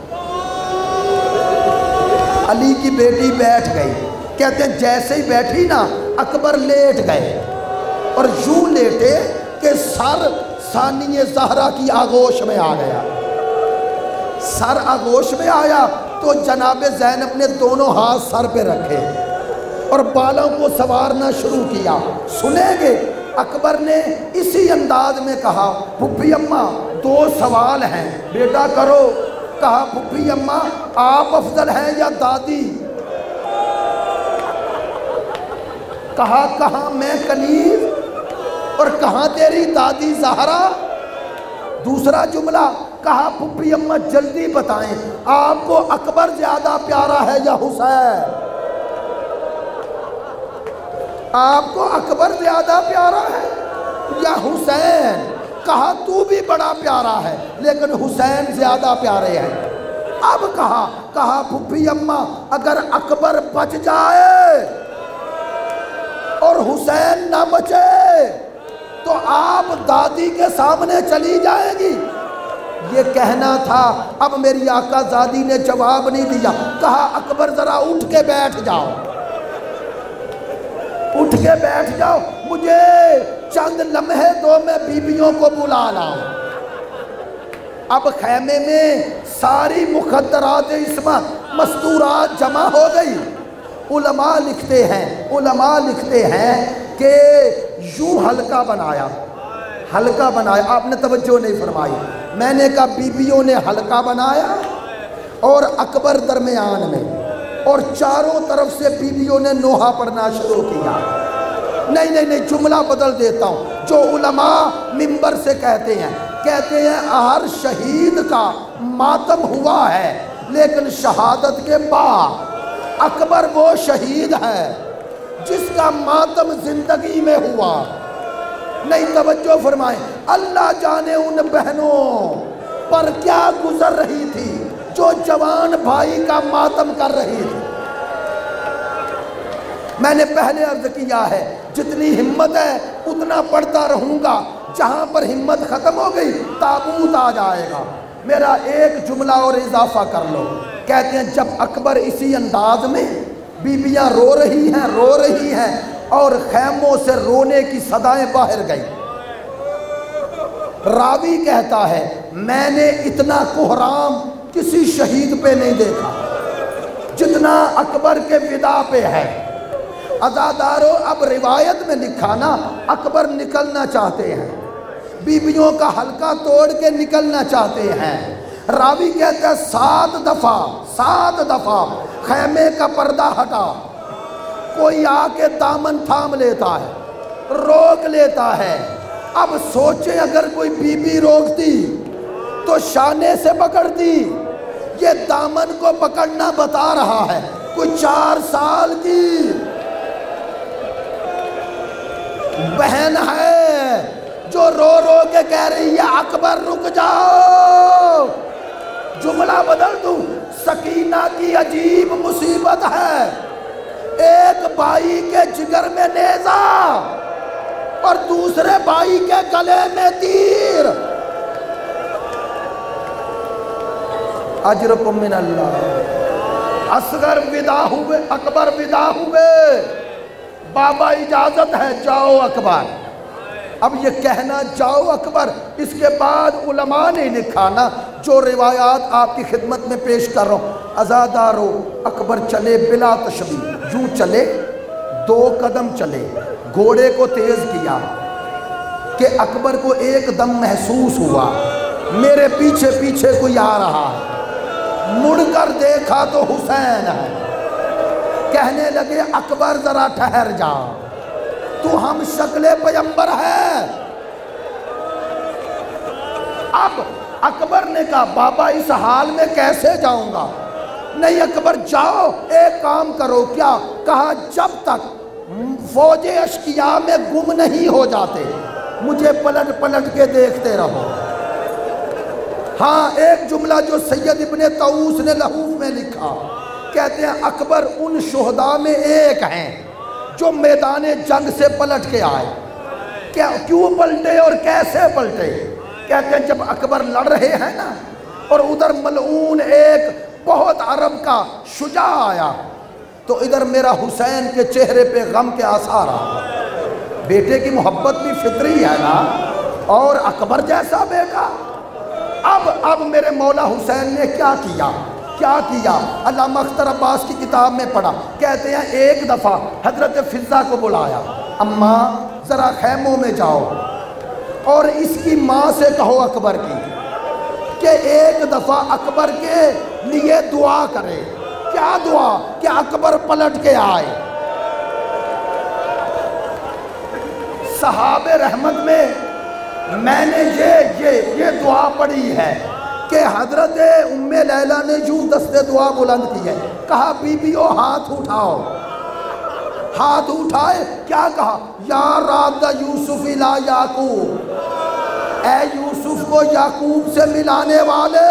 S2: علی کی بیٹی بیٹھ گئی، کہتے ہیں جیسے ہی بیٹھی نا اکبر لیٹ گئے اور یوں لیٹے کہ سر ثانی زہرا کی آغوش میں آ گیا۔ سر آغوش میں آیا تو جناب زینب نے دونوں ہاتھ سر پہ رکھے اور بالوں کو سوارنا شروع کیا۔ سنیں گے اکبر نے اسی انداز میں کہا پھپھی اماں دو سوال ہیں بیٹا کرو۔ کہا پھپھی اماں آپ افضل ہیں یا دادی؟ کہا کہاں میں کنیز اور کہاں تیری دادی زہرا؟ دوسرا جملہ کہا پھپھی اماں جلدی بتائیں آپ کو اکبر زیادہ پیارا ہے یا حسین؟ آپ کو اکبر زیادہ پیارا ہے یا حسین؟ کہا تو بھی بڑا پیارا ہے لیکن حسین زیادہ پیارے ہیں۔ اب کہا کہا پھپھی اماں اگر اکبر بچ جائے اور حسین نہ بچے تو آپ دادی کے سامنے چلی جائے گی؟ یہ کہنا تھا۔ اب میری آقا زادی نے جواب نہیں دیا، کہا اکبر ذرا اٹھ کے بیٹھ جاؤ۔ کے بیٹھ جاؤ، مجھے چند لمحے دو میں بیویوں کو بلا لاؤں۔ اب خیمے میں ساری مخدرات عصمت مستورات جمع ہو گئی۔ علماء لکھتے ہیں علماء لکھتے ہیں کہ یوں حلقہ بنایا حلقہ بنایا آپ نے توجہ نہیں فرمائی، میں نے کہا بیویوں نے حلقہ بنایا اور اکبر درمیان میں، اور چاروں طرف سے بیویوں نے نوحہ پڑھنا شروع کیا۔ نہیں نہیں نہیں جملہ بدل دیتا ہوں، جو علماء منبر سے کہتے ہیں کہتے ہیں ہر شہید کا ماتم ہوا ہے، لیکن شہادت کے بعد اکبر وہ شہید ہے جس کا ماتم زندگی میں ہوا۔ نہیں توجہ فرمائیں، اللہ جانے ان بہنوں پر کیا گزر رہی تھی جو جوان بھائی کا ماتم کر رہی تھی۔ میں نے پہلے عرض کیا ہے جتنی ہمت ہے اتنا پڑھتا رہوں گا، جہاں پر ہمت ختم ہو گئی تابوت آ جائے گا۔ میرا ایک جملہ اور اضافہ کر لو، کہتے ہیں جب اکبر اسی انداز میں بیویاں رو رہی ہیں رو رہی ہیں اور خیموں سے رونے کی صدائیں باہر گئی، راوی کہتا ہے میں نے اتنا کوہرام کسی شہید پہ نہیں دیکھا جتنا اکبر کے ودا پہ ہے۔ عزادارو اب روایت میں لکھا نا اکبر نکلنا چاہتے ہیں، بیویوں کا حلقہ توڑ کے نکلنا چاہتے ہیں۔ راوی کہتا ہے سات دفعہ سات دفعہ خیمے کا پردہ ہٹا، کوئی آ کے دامن تھام لیتا ہے، روک لیتا ہے۔ اب سوچیں اگر کوئی بی بی روکتی تو شانے سے پکڑتی، یہ دامن کو پکڑنا بتا رہا ہے کوئی چار سال کی بہن ہے جو رو رو کے کہہ رہی ہے اکبر رک جاؤ۔ جملہ بدل دوں، سکینہ کی عجیب مصیبت ہے، ایک بھائی کے جگر میں نیزہ اور دوسرے بھائی کے گلے میں تیر۔ اجرکم من اللہ۔ اصغر ودا ہوئے، اکبر ودا ہوئے، بابا اجازت ہے جاؤ اکبر۔ اب یہ کہنا جاؤ اکبر، اس کے بعد علماء نے لکھا نا جو روایات آپ کی خدمت میں پیش کر رہا ہوں۔ عزادارو اکبر چلے بلا تشبیہ، یوں چلے دو قدم چلے، گھوڑے کو تیز کیا کہ اکبر کو ایک دم محسوس ہوا میرے پیچھے پیچھے کوئی آ رہا ہے، مڑ کر دیکھا تو حسین ہے۔ کہنے لگے اکبر ذرا ٹھہر جا، تو ہم شکل پیغمبر ہے۔ اب اکبر نے کہا بابا اس حال میں کیسے جاؤں گا؟ نہیں اکبر جاؤ، ایک کام کرو۔ کیا کہا؟ جب تک فوج اشقیاء میں گم نہیں ہو جاتے مجھے پلٹ پلٹ کے دیکھتے رہو۔ ہاں ایک جملہ جو سید ابن طاؤس نے لحوف میں لکھا، کہتے ہیں اکبر ان شہداء میں ایک ہیں جو میدان جنگ سے پلٹ کے آئے۔ کیا کیوں پلٹے اور کیسے پلٹے؟ کہتے ہیں جب اکبر لڑ رہے ہیں نا اور ادھر ملعون ایک بہت عرب کا شجاع آیا تو ادھر میرا حسین کے چہرے پہ غم کے آثار آ، بیٹے کی محبت بھی فطری ہے نا، اور اکبر جیسا بیٹا۔ اب اب میرے مولا حسین نے کیا کیا کیا کیا علامہ اختر عباس کی کتاب میں پڑھا، کہتے ہیں ایک دفعہ حضرت فضہ کو بلایا، اماں ذرا خیموں میں جاؤ اور اس کی ماں سے کہو اکبر کی کہ ایک دفعہ اکبر کے لیے دعا کرے۔ کیا دعا؟ کہ اکبر پلٹ کے آئے۔ صحابہ رحمت میں میں نے یہ یہ یہ دعا پڑھی ہے کہ حضرت ام لیلہ نے یوں دست دعا بلند کی ہے، کہا بیویو ہاتھ اٹھاؤ۔ ہاتھ اٹھائے، کیا کہا؟ یا راد یوسف الی یعقوب، اے یوسف کو یعقوب سے ملانے والے،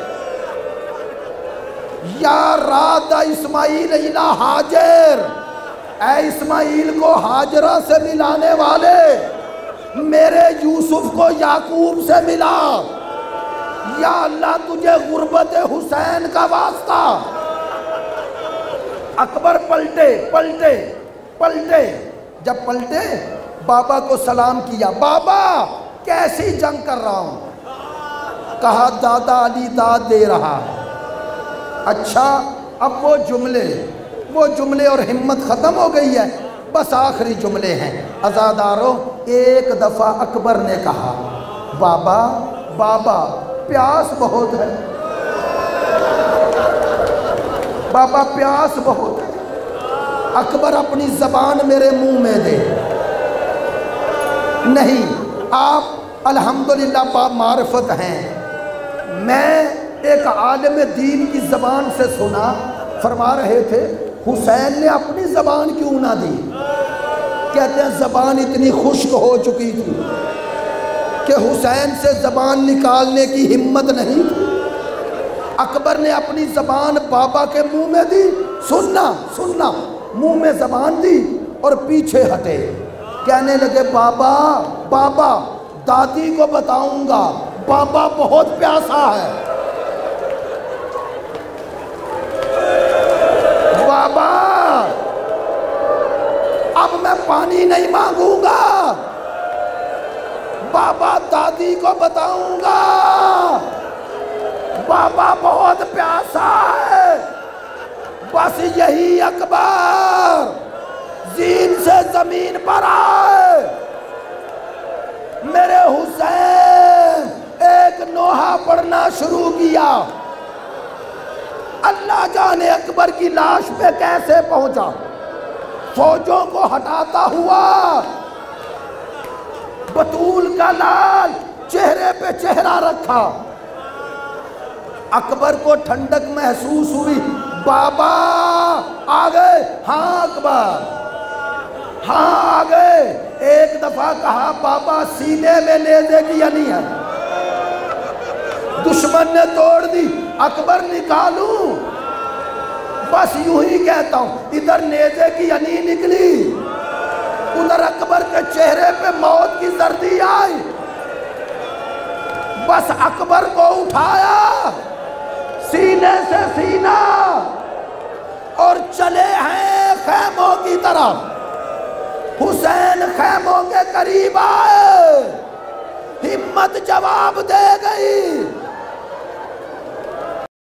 S2: یا راد اسماعیل الی ہاجر، اے اسماعیل کو ہاجرہ سے ملانے والے، میرے یوسف کو یعقوب سے ملا۔ یا اللہ تجھے غربت حسین کا واسطہ۔ اکبر پلٹے پلٹے پلٹے جب پلٹے بابا کو سلام کیا، بابا کیسی جنگ کر رہا ہوں؟ کہا دادا علی داد دے رہا ہے۔ اچھا اب وہ جملے وہ جملے اور ہمت ختم ہو گئی ہے، بس آخری جملے ہیں۔ عزادارو، ایک دفعہ اکبر نے کہا بابا بابا پیاس بہت ہے، بابا پیاس بہت ہے۔ اکبر اپنی زبان میرے منہ میں دے۔ نہیں، آپ الحمدللہ باب معرفت ہیں، میں ایک عالم دین کی زبان سے سنا، فرما رہے تھے حسین نے اپنی زبان کیوں نہ دی؟ کہتے ہیں زبان اتنی خشک ہو چکی تھی کہ حسین سے زبان نکالنے کی ہمت نہیں تھی۔ اکبر نے اپنی زبان بابا کے منہ میں دی، سننا سننا منہ میں زبان دی اور پیچھے ہٹے، کہنے لگے بابا بابا دادی کو بتاؤں گا، بابا بہت پیاسا ہے، بابا اب میں پانی نہیں مانگوں گا، بابا دادی کو بتاؤں گا، بابا بہت پیاسا ہے۔ بس یہی اکبر زین سے زمین پر آئے، میرے حسین ایک نوحہ پڑھنا شروع کیا۔ اللہ جانے اکبر کی لاش پہ کیسے پہنچا، فوجوں کو ہٹاتا ہوا، بطول کا لال چہرے پہ چہرہ رکھا۔ اکبر کو ٹھنڈک محسوس ہوئی، بابا آ گئے؟ ہاں اکبر، ہاں آ گئے۔ ایک دفعہ کہا بابا سینے میں نیزے کی یعنی ہے، دشمن نے توڑ دی، اکبر نکالوں؟ بس یوں ہی کہتا ہوں، ادھر نیزے کی یعنی نکلی، ادھر اکبر کے چہرے پہ موت کی زردی آئی۔ بس اکبر کو اٹھایا سینے سے سینہ اور چلے ہیں خیموں کی طرف۔ حسین خیموں کے قریب آئے، ہمت جواب دے گئی،